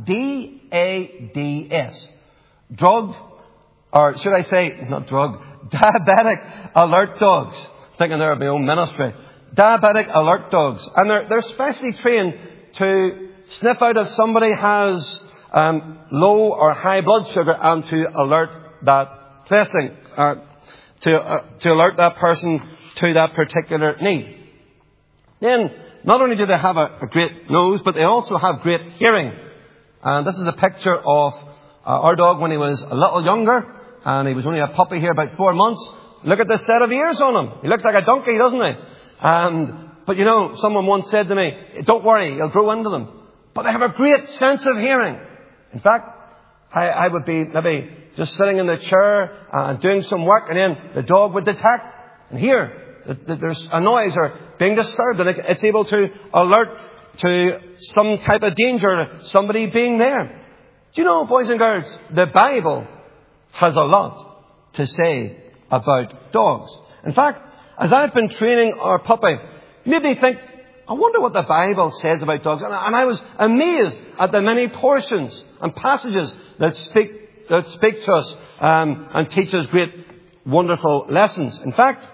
D-A-D-S. Diabetic alert dogs. Thinking they're my own ministry. Diabetic alert dogs. And they're specially trained to sniff out if somebody has low or high blood sugar, and to alert that placing, to alert that person to that particular need. Then, not only do they have a great nose, but they also have great hearing. And this is a picture of our dog when he was a little younger, and he was only a puppy here about 4 months. Look at this set of ears on him. He looks like a donkey, doesn't he? But you know, someone once said to me, don't worry, he'll grow into them. But they have a great sense of hearing. In fact, I would be maybe just sitting in the chair and doing some work, and then the dog would detect and hear that there's a noise or being disturbed, and it's able to alert to some type of danger, somebody being there. Do you know, boys and girls, the Bible has a lot to say about dogs. In fact, as I've been training our puppy, maybe think, I wonder what the Bible says about dogs. And I was amazed at the many portions and passages that speak to us and teach us great, wonderful lessons. In fact,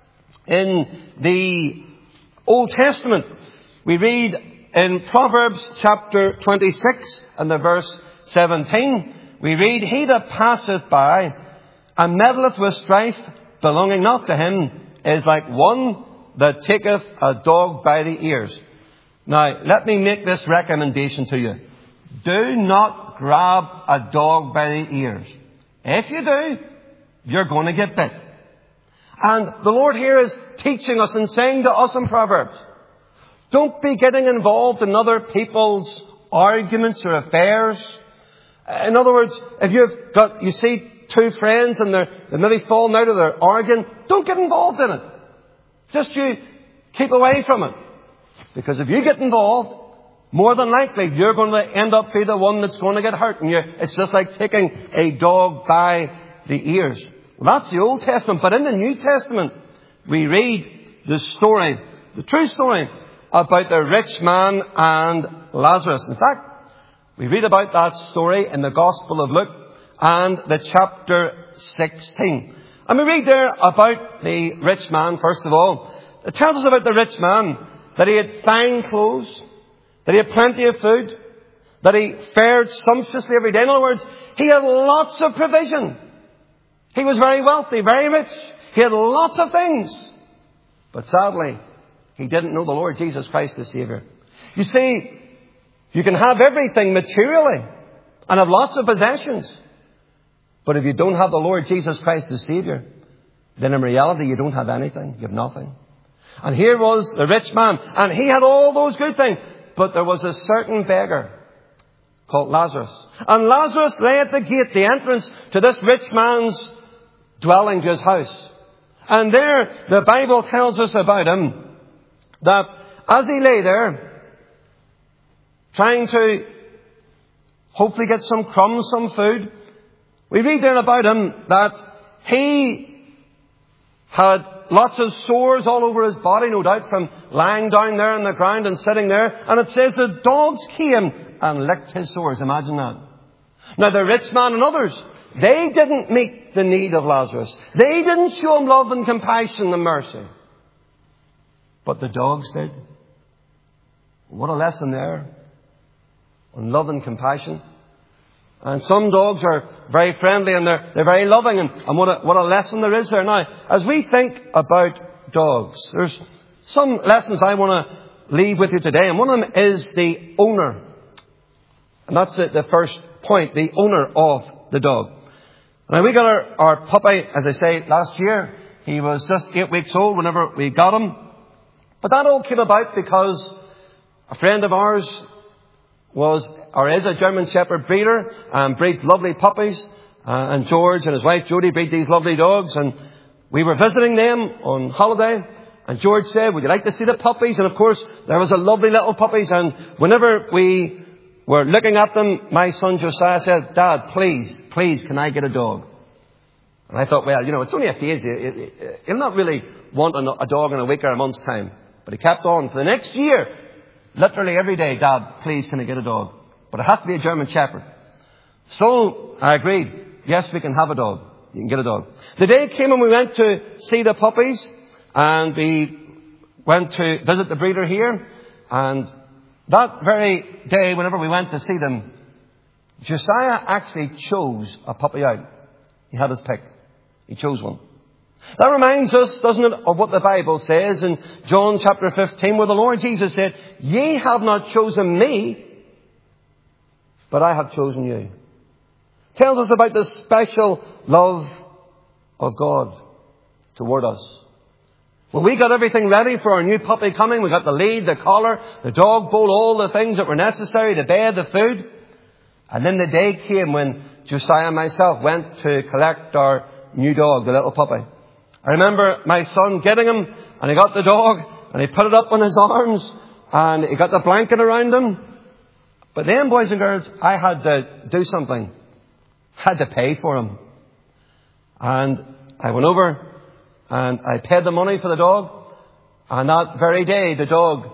in the Old Testament, we read in Proverbs chapter 26 and the verse 17, we read, He that passeth by and meddleth with strife belonging not to him is like one that taketh a dog by the ears. Now, let me make this recommendation to you. Do not grab a dog by the ears. If you do, you're going to get bit. And the Lord here is teaching us and saying to us in Proverbs, don't be getting involved in other people's arguments or affairs. In other words, if you see two friends and they're maybe falling out of their arguing, don't get involved in it. Just you keep away from it. Because if you get involved, more than likely you're going to end up being the one that's going to get hurt. And it's just like taking a dog by the ears. Well, that's the Old Testament. But in the New Testament, we read the story, the true story, about the rich man and Lazarus. In fact, we read about that story in the Gospel of Luke and the chapter 16. And we read there about the rich man, first of all. It tells us about the rich man, that he had fine clothes, that he had plenty of food, that he fared sumptuously every day. In other words, he had lots of provision. He was very wealthy, very rich. He had lots of things. But sadly, he didn't know the Lord Jesus Christ as Savior. You see, You can have everything materially and have lots of possessions. But if you don't have the Lord Jesus Christ as Saviour, then in reality you don't have anything. You have nothing. And here was the rich man, and he had all those good things. But there was a certain beggar called Lazarus. And Lazarus lay at the gate, the entrance to this rich man's dwelling, to his house. And there, the Bible tells us about him, that as he lay there, trying to hopefully get some crumbs, some food, we read there about him that he had lots of sores all over his body, no doubt, from lying down there on the ground and sitting there. And it says the dogs came and licked his sores. Imagine that. Now, the rich man and others, they didn't meet the need of Lazarus. They didn't show him love and compassion and mercy. But the dogs did. What a lesson there on love and compassion. And some dogs are very friendly and they're very loving. And what a lesson there is there. Now, as we think about dogs, there's some lessons I want to leave with you today. And one of them is the owner. And that's the first point, the owner of the dog. Now, we got our puppy, as I say, last year. He was just 8 weeks old whenever we got him. But that all came about because a friend of ours is a German Shepherd breeder and breeds lovely puppies. And George and his wife Jody breed these lovely dogs. And we were visiting them on holiday. And George said, would you like to see the puppies? And of course, there was a lovely little puppies. And whenever we were looking at them, my son Josiah said, Dad, please, can I get a dog? And I thought, well, it's only a phase. He'll not really want a dog in a week or a month's time. But he kept on for the next year. Literally every day, Dad, please, can I get a dog? But it has to be a German Shepherd. So I agreed. Yes, we can have a dog. You can get a dog. The day came and we went to see the puppies. And we went to visit the breeder here. And that very day, whenever we went to see them, Josiah actually chose a puppy out. He had his pick. He chose one. That reminds us, doesn't it, of what the Bible says in John chapter 15, where the Lord Jesus said, ye have not chosen me, but I have chosen you. Tells us about the special love of God toward us. Well, we got everything ready for our new puppy coming. We got the lead, the collar, the dog bowl, all the things that were necessary, the bed, the food. And then the day came when Josiah and myself went to collect our new dog, the little puppy. I remember my son getting him, and he got the dog, and he put it up on his arms, and he got the blanket around him. But then, boys and girls, I had to do something. I had to pay for him. And I went over, and I paid the money for the dog, and that very day, the dog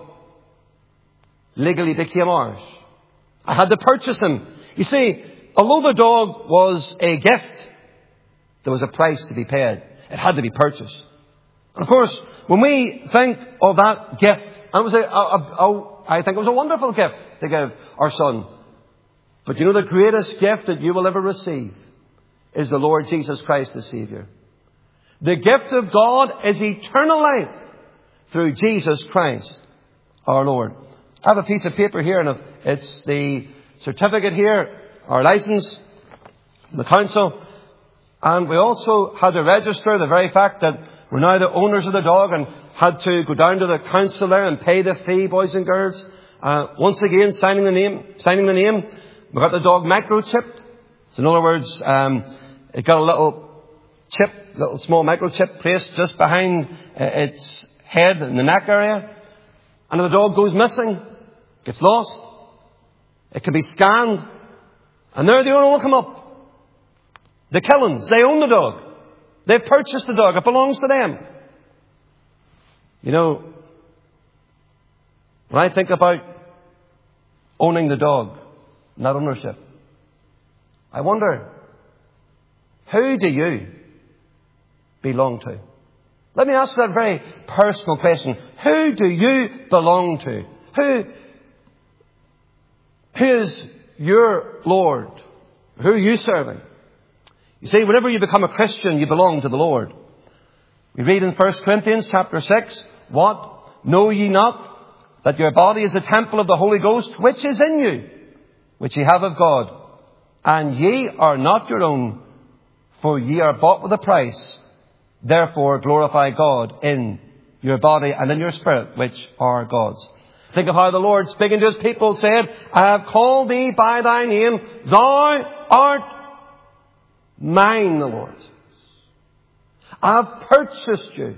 legally became ours. I had to purchase him. You see, although the dog was a gift, there was a price to be paid. It had to be purchased. And of course, when we think of that gift, and I think it was a wonderful gift to give our son. But you know, the greatest gift that you will ever receive is the Lord Jesus Christ, the Saviour. The gift of God is eternal life through Jesus Christ, our Lord. I have a piece of paper here, and it's the certificate here, our license from the council. And we also had to register the very fact that we're now the owners of the dog, and had to go down to the council there and pay the fee, boys and girls. Once again, signing the name. We got the dog microchipped. So in other words, it got a little small microchip placed just behind its head in the neck area. And if the dog goes missing, gets lost, it can be scanned, and there the owner will come up. The Killens, they own the dog. They've purchased the dog. It belongs to them. You know, when I think about owning the dog, not ownership, I wonder, who do you belong to? Let me ask that very personal question. Who do you belong to? Who is your Lord? Who are you serving? You see, whenever you become a Christian, you belong to the Lord. We read in 1 Corinthians chapter 6, what? Know ye not that your body is a temple of the Holy Ghost, which is in you, which ye have of God. And ye are not your own, for ye are bought with a price. Therefore glorify God in your body and in your spirit, which are God's. Think of how the Lord, speaking to his people, said, I have called thee by thy name. Thou art mine, the Lord. I have purchased you.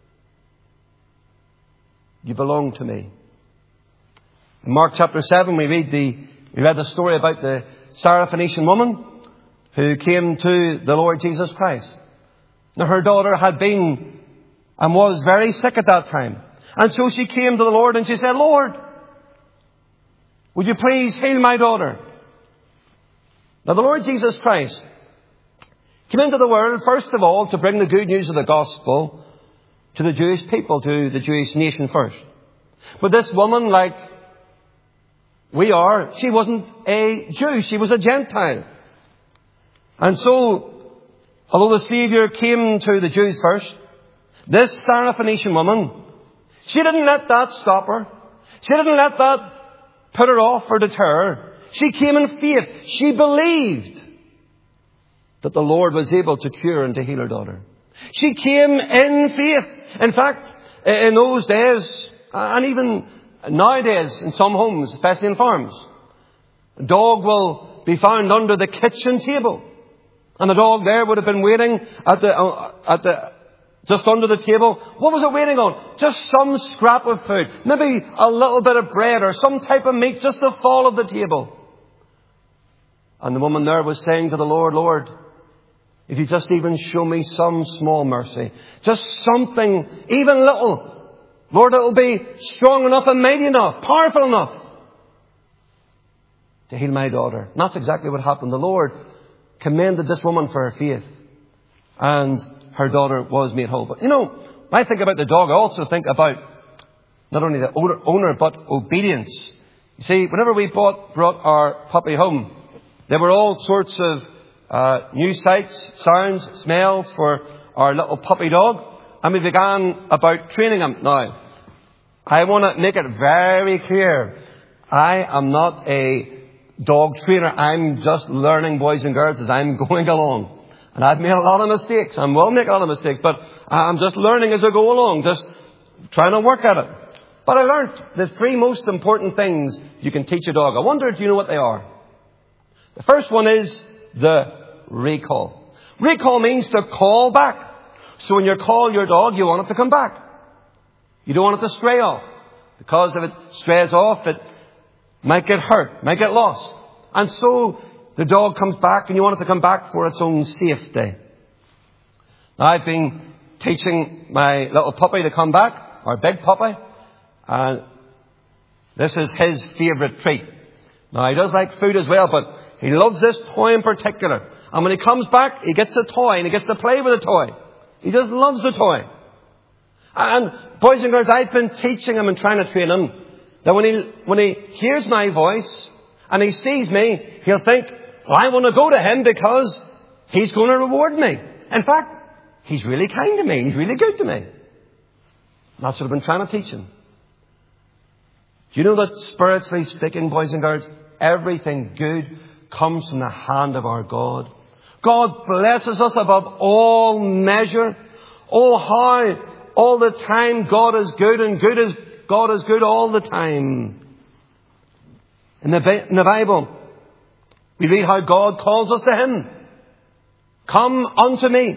You belong to me. In Mark chapter 7, we read the story about the Syrophoenician woman who came to the Lord Jesus Christ. Now, her daughter had been and was very sick at that time. And so she came to the Lord and she said, Lord, would you please heal my daughter? Now, the Lord Jesus Christ came into the world, first of all, to bring the good news of the gospel to the Jewish people, to the Jewish nation first. But this woman, like we are, she wasn't a Jew. She was a Gentile. And so, although the Saviour came to the Jews first, this Syrophoenician woman, she didn't let that stop her. She didn't let that put her off or deter her. She came in faith. She believed that the Lord was able to cure and to heal her daughter. She came in faith. In fact, in those days, and even nowadays in some homes, especially in farms, a dog will be found under the kitchen table. And the dog there would have been waiting just under the table. What was it waiting on? Just some scrap of food. Maybe a little bit of bread or some type of meat just to fall off the table. And the woman there was saying to the Lord, Lord, if you just even show me some small mercy, just something, even little, Lord, it'll be strong enough and mighty enough, powerful enough to heal my daughter. And that's exactly what happened. The Lord commended this woman for her faith, and her daughter was made whole. But, you know, when I think about the dog, I also think about not only the owner, but obedience. You see, whenever we brought our puppy home, there were all sorts of new sights, sounds, smells for our little puppy dog. And we began about training him. Now, I want to make it very clear. I am not a dog trainer. I'm just learning, boys and girls, as I'm going along. And I've made a lot of mistakes. I will make a lot of mistakes. But I'm just learning as I go along. Just trying to work at it. But I learned the 3 most important things you can teach a dog. I wonder, do you know what they are? The first one is the recall. Recall means to call back. So when you call your dog, you want it to come back. You don't want it to stray off. Because if it strays off, it might get hurt, might get lost. And so the dog comes back and you want it to come back for its own safety. Now, I've been teaching my little puppy to come back, our big puppy. And this is his favourite treat. Now, he does like food as well, but he loves this toy in particular. And when he comes back, he gets a toy and he gets to play with the toy. He just loves the toy. And boys and girls, I've been teaching him and trying to train him that when he hears my voice and he sees me, he'll think, well, I want to go to him because he's going to reward me. In fact, he's really kind to me. He's really good to me. And that's what I've been trying to teach him. Do you know that spiritually speaking, boys and girls, everything good comes from the hand of our God? God blesses us above all measure. Oh, how all the time God is good, and God is good all the time. In the Bible, we read how God calls us to Him. Come unto me.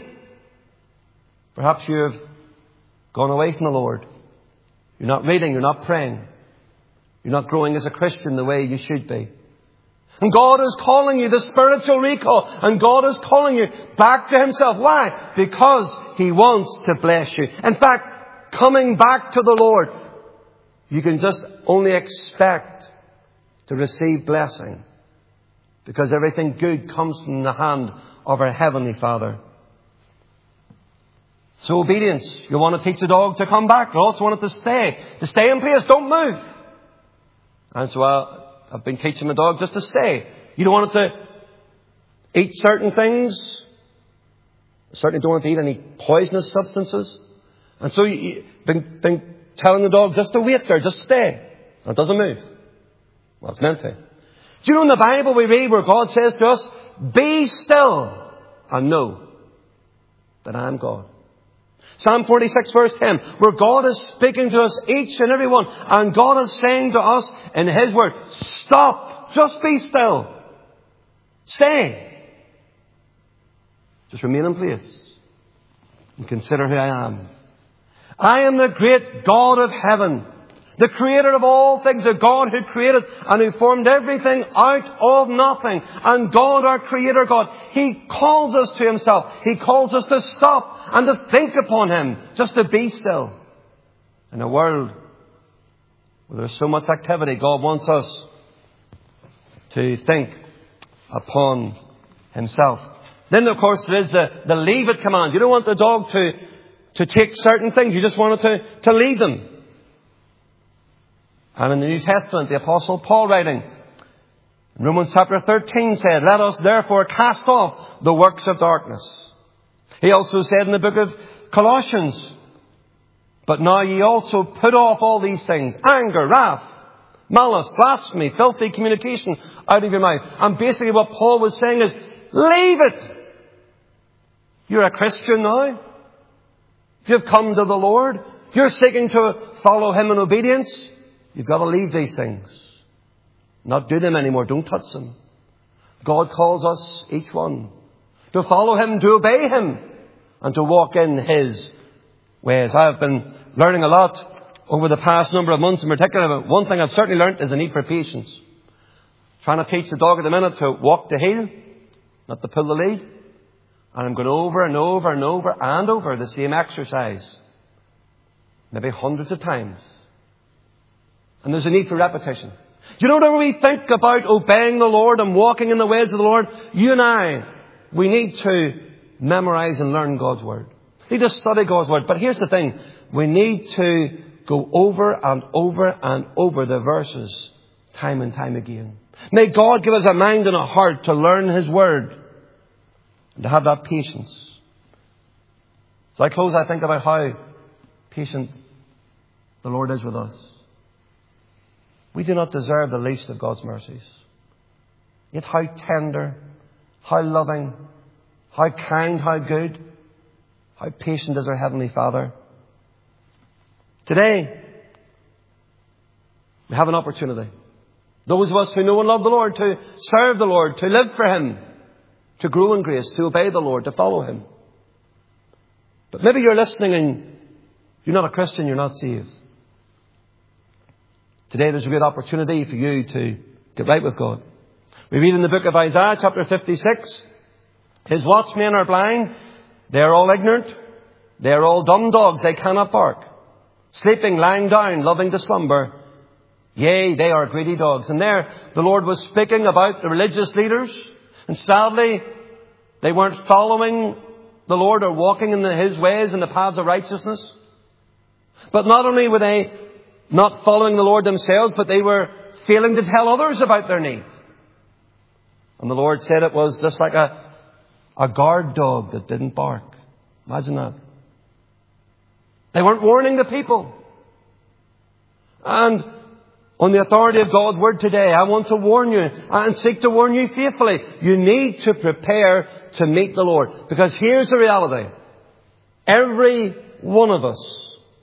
Perhaps you have gone away from the Lord. You're not reading, you're not praying. You're not growing as a Christian the way you should be. And God is calling you, the spiritual recall. And God is calling you back to Himself. Why? Because He wants to bless you. In fact, coming back to the Lord, you can just only expect to receive blessing. Because everything good comes from the hand of our Heavenly Father. So obedience. You want to teach a dog to come back. You also want it to stay in place. Don't move. And so I've been teaching the dog just to stay. You don't want it to eat certain things. You certainly don't want it to eat any poisonous substances. And so you've been telling the dog just to wait there, just stay. It doesn't move. Well, it's meant to. Do you know in the Bible we read where God says to us, be still and know that I am God. Psalm 46 verse 10, where God is speaking to us, each and every one, and God is saying to us in His Word, stop, just be still. Stay. Just remain in place and consider who I am. I am the great God of heaven, the creator of all things, the God who created and who formed everything out of nothing. And God, our creator God, He calls us to Himself. He calls us to stop and to think upon Him, just to be still. In a world where there's so much activity, God wants us to think upon Himself. Then, of course, there is the leave it command. You don't want the dog to take certain things. You just want it to leave them. And in the New Testament, the Apostle Paul writing, in Romans chapter 13 said, let us therefore cast off the works of darkness. He also said in the book of Colossians, but now ye also put off all these things, anger, wrath, malice, blasphemy, filthy communication out of your mouth. And basically what Paul was saying is, leave it. You're a Christian now. You've come to the Lord. You're seeking to follow Him in obedience. You've got to leave these things. Not do them anymore. Don't touch them. God calls us, each one, to follow Him, to obey Him, and to walk in His ways. I've been learning a lot over the past number of months in particular. But one thing I've certainly learned is the need for patience. Trying to teach the dog at the minute to walk the heel, not to pull the lead. And I'm going over and over and over and over the same exercise. Maybe hundreds of times. And there's a need for repetition. Do you know, whenever we think about obeying the Lord and walking in the ways of the Lord, you and I, we need to memorize and learn God's Word. We need to study God's Word. But here's the thing. We need to go over and over and over the verses time and time again. May God give us a mind and a heart to learn His Word and to have that patience. As I close, I think about how patient the Lord is with us. We do not deserve the least of God's mercies. Yet how tender, how loving, how kind, how good, how patient is our Heavenly Father. Today, we have an opportunity. Those of us who know and love the Lord, to serve the Lord, to live for Him, to grow in grace, to obey the Lord, to follow Him. But maybe you're listening and you're not a Christian, you're not saved. Today there's a great opportunity for you to get right with God. We read in the book of Isaiah chapter 56, His watchmen are blind, they are all ignorant, they are all dumb dogs, they cannot bark. Sleeping, lying down, loving to slumber. Yea, they are greedy dogs. And there the Lord was speaking about the religious leaders. And sadly, they weren't following the Lord or walking in His ways in the paths of righteousness. But not only were they not following the Lord themselves, but they were failing to tell others about their need. And the Lord said it was just like a guard dog that didn't bark. Imagine that. They weren't warning the people. And on the authority of God's Word today, I want to warn you and seek to warn you faithfully. You need to prepare to meet the Lord. Because here's the reality. Every one of us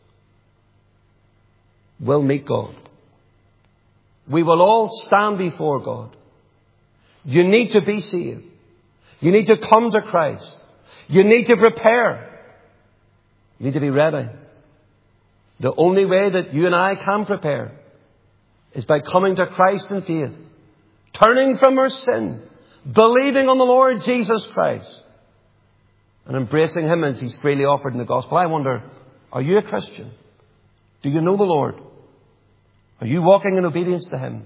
will meet God. We will all stand before God. You need to be saved. You need to come to Christ. You need to prepare. You need to be ready. The only way that you and I can prepare is by coming to Christ in faith, turning from our sin, believing on the Lord Jesus Christ, and embracing Him as He's freely offered in the gospel. I wonder, are you a Christian? Do you know the Lord? Are you walking in obedience to Him?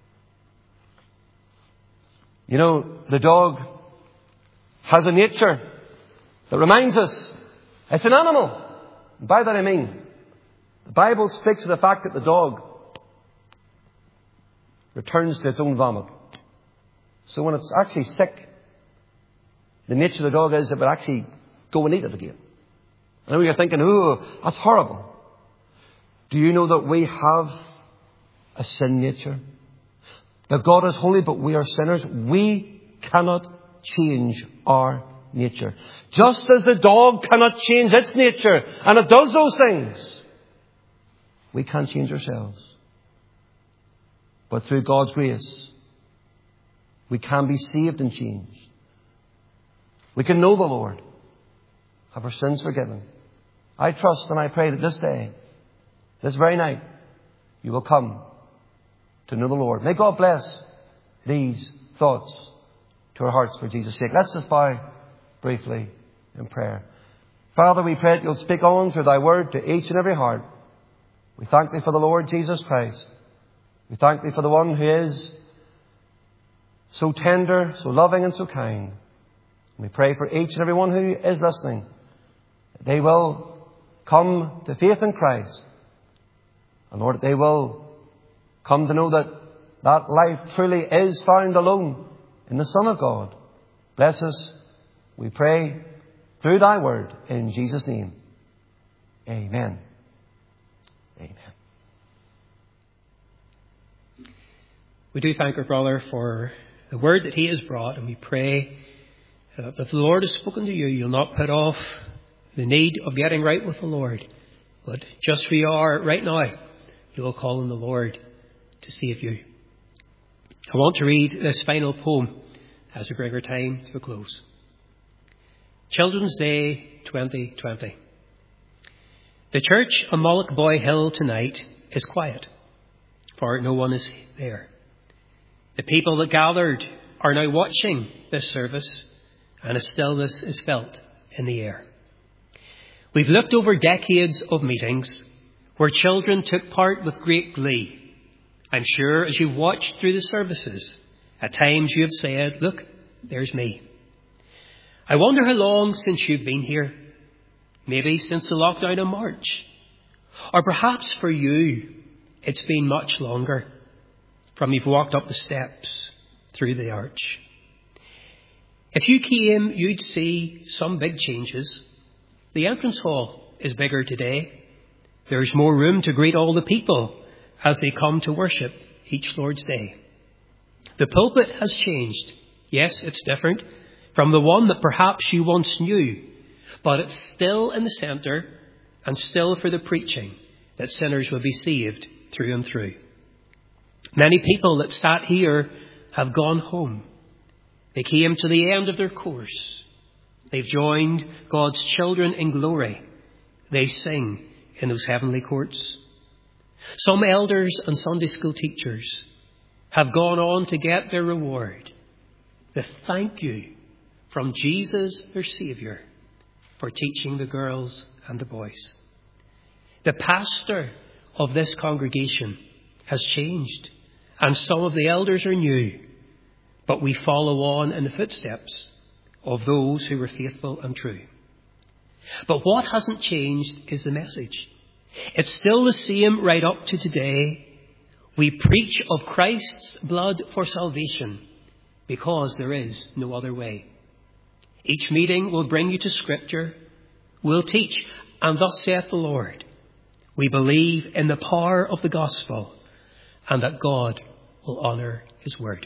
You know, the dog has a nature that reminds us it's an animal. And by that I mean, the Bible speaks of the fact that the dog returns to its own vomit. So when it's actually sick, the nature of the dog is it will actually go and eat it again. I know you're thinking, oh, that's horrible. Do you know that we have a sin nature. That God is holy, but we are sinners. We cannot change our nature. Just as the dog cannot change its nature, and it does those things, we can't change ourselves. But through God's grace, we can be saved and changed. We can know the Lord, have our sins forgiven. I trust and I pray that this day, this very night, you will come to know the Lord. May God bless these thoughts to our hearts for Jesus' sake. Let's just bow briefly in prayer. Father, we pray that you'll speak on through thy word to each and every heart. We thank thee for the Lord Jesus Christ. We thank thee for the one who is so tender, so loving and so kind. We pray for each and every one who is listening, that they will come to faith in Christ. And Lord, that they will come to know that that life truly is found alone in the Son of God. Bless us, we pray, through thy word, in Jesus' name. Amen. Amen. We do thank our brother for the word that he has brought, and we pray that if the Lord has spoken to you, you'll not put off the need of getting right with the Lord. But just where you are right now, you will call on the Lord to save you. I want to read this final poem as we bring our time to a close. Children's Day 2020. The church on Mullaghboy Hill tonight is quiet, for no one is there. The people that gathered are now watching this service, and a stillness is felt in the air. We've looked over decades of meetings where children took part with great glee. I'm sure as you've watched through the services, at times you have said, look, there's me. I wonder how long since you've been here. Maybe since the lockdown in March. Or perhaps for you, it's been much longer, from you've walked up the steps through the arch. If you came, you'd see some big changes. The entrance hall is bigger today. There's more room to greet all the people as they come to worship each Lord's Day. The pulpit has changed. Yes, it's different from the one that perhaps you once knew, but it's still in the centre and still for the preaching that sinners will be saved through and through. Many people that sat here have gone home. They came to the end of their course. They've joined God's children in glory. They sing in those heavenly courts. Some elders and Sunday school teachers have gone on to get their reward. The thank you from Jesus, their Saviour, for teaching the girls and the boys. The pastor of this congregation has changed, and some of the elders are new. But we follow on in the footsteps of those who were faithful and true. But what hasn't changed is the message. It's still the same right up to today. We preach of Christ's blood for salvation because there is no other way. Each meeting will bring you to Scripture. We'll teach, and thus saith the Lord. We believe in the power of the gospel and that God will honour his word.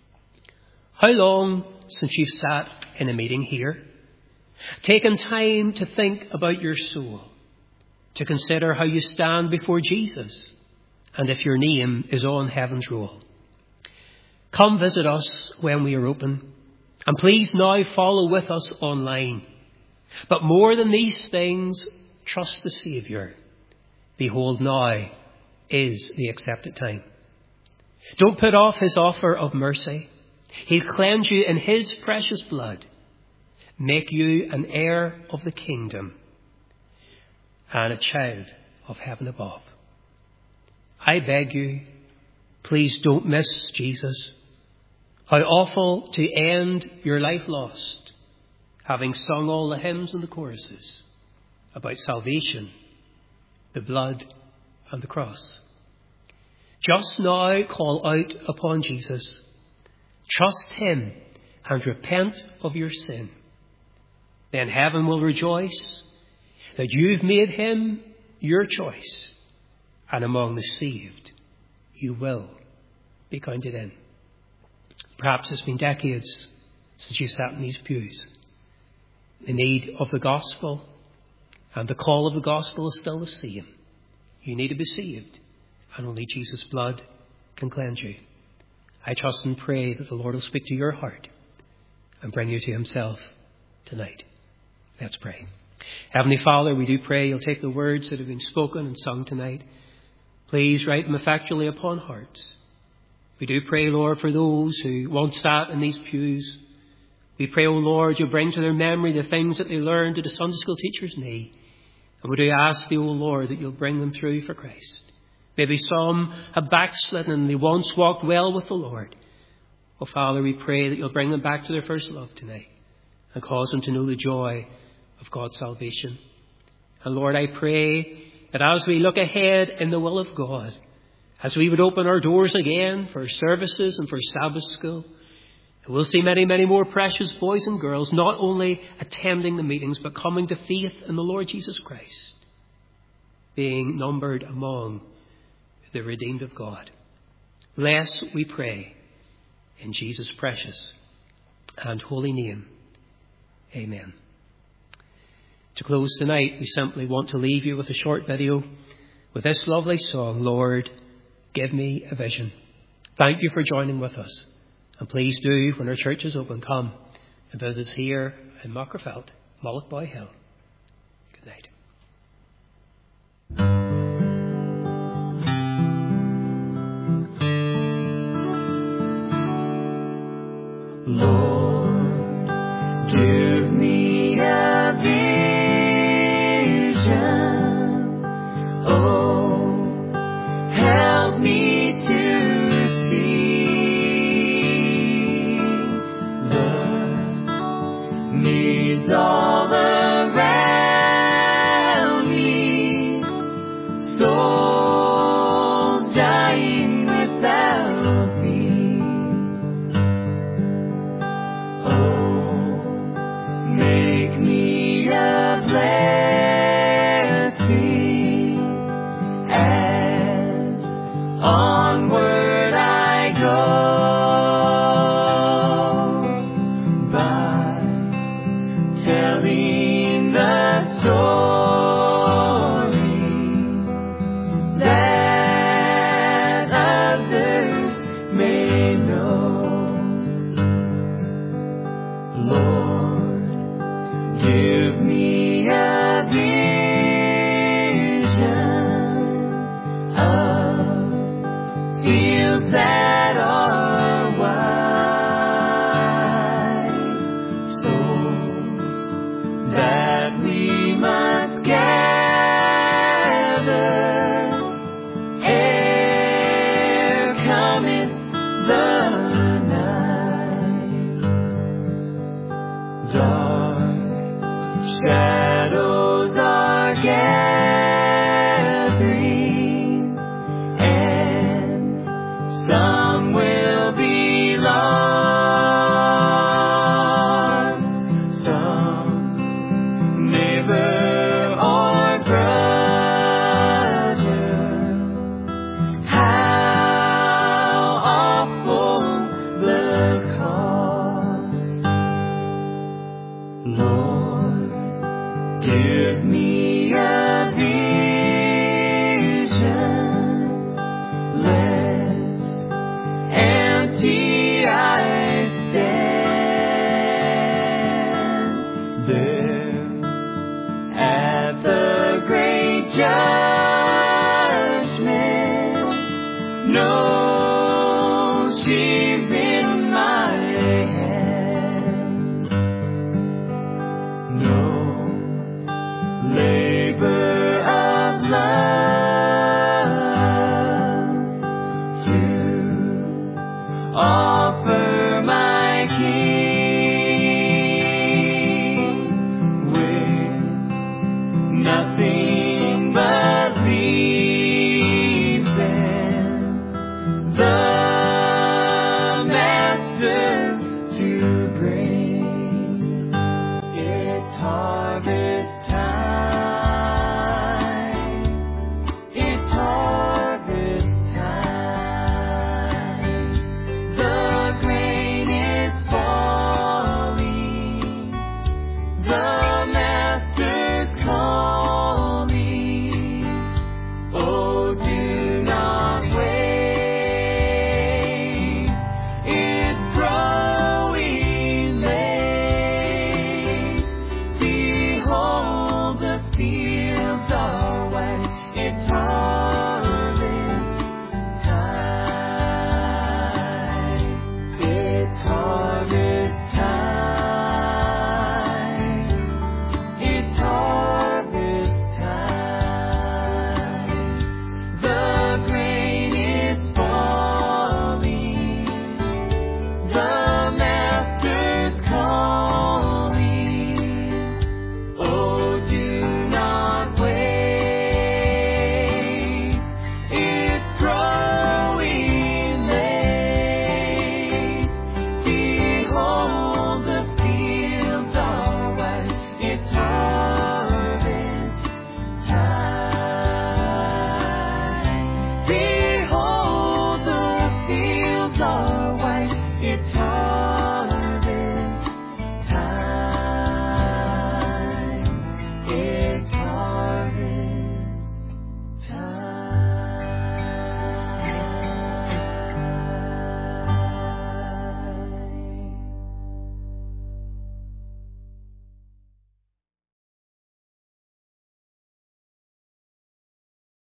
How long since you've sat in a meeting here, taken time to think about your soul, to consider how you stand before Jesus, and if your name is on heaven's roll? Come visit us when we are open, and please now follow with us online. But more than these things, trust the Saviour. Behold, now is the accepted time. Don't put off his offer of mercy. He'll cleanse you in his precious blood, make you an heir of the kingdom and a child of heaven above. I beg you, please don't miss Jesus. How awful to end your life lost, having sung all the hymns and the choruses about salvation, the blood and the cross. Just now call out upon Jesus. Trust him and repent of your sin. Then heaven will rejoice that you've made him your choice, and among the saved you will be counted in. Perhaps it's been decades since you sat in these pews. The need of the gospel and the call of the gospel is still the same. You need to be saved, and only Jesus' blood can cleanse you. I trust and pray that the Lord will speak to your heart and bring you to himself tonight. Let's pray. Heavenly Father, we do pray you'll take the words that have been spoken and sung tonight. Please write them effectually upon hearts. We do pray, Lord, for those who once sat in these pews. We pray, O Lord, you'll bring to their memory the things that they learned at the Sunday school teacher's knee. And we do ask thee, O Lord, that you'll bring them through for Christ. Maybe some have backslidden and they once walked well with the Lord. Oh, Father, we pray that you'll bring them back to their first love tonight and cause them to know the joy of God's salvation. And Lord, I pray that as we look ahead in the will of God, as we would open our doors again for services and for Sabbath school, we'll see many, many more precious boys and girls not only attending the meetings but coming to faith in the Lord Jesus Christ, being numbered among the redeemed of God. Bless, we pray, in Jesus' precious and holy name. Amen. To close tonight, we simply want to leave you with a short video with this lovely song, Lord, Give Me a Vision. Thank you for joining with us. And please do, when our church is open, come and visit us here in Magherafelt, Mulletboy Hill. Good night.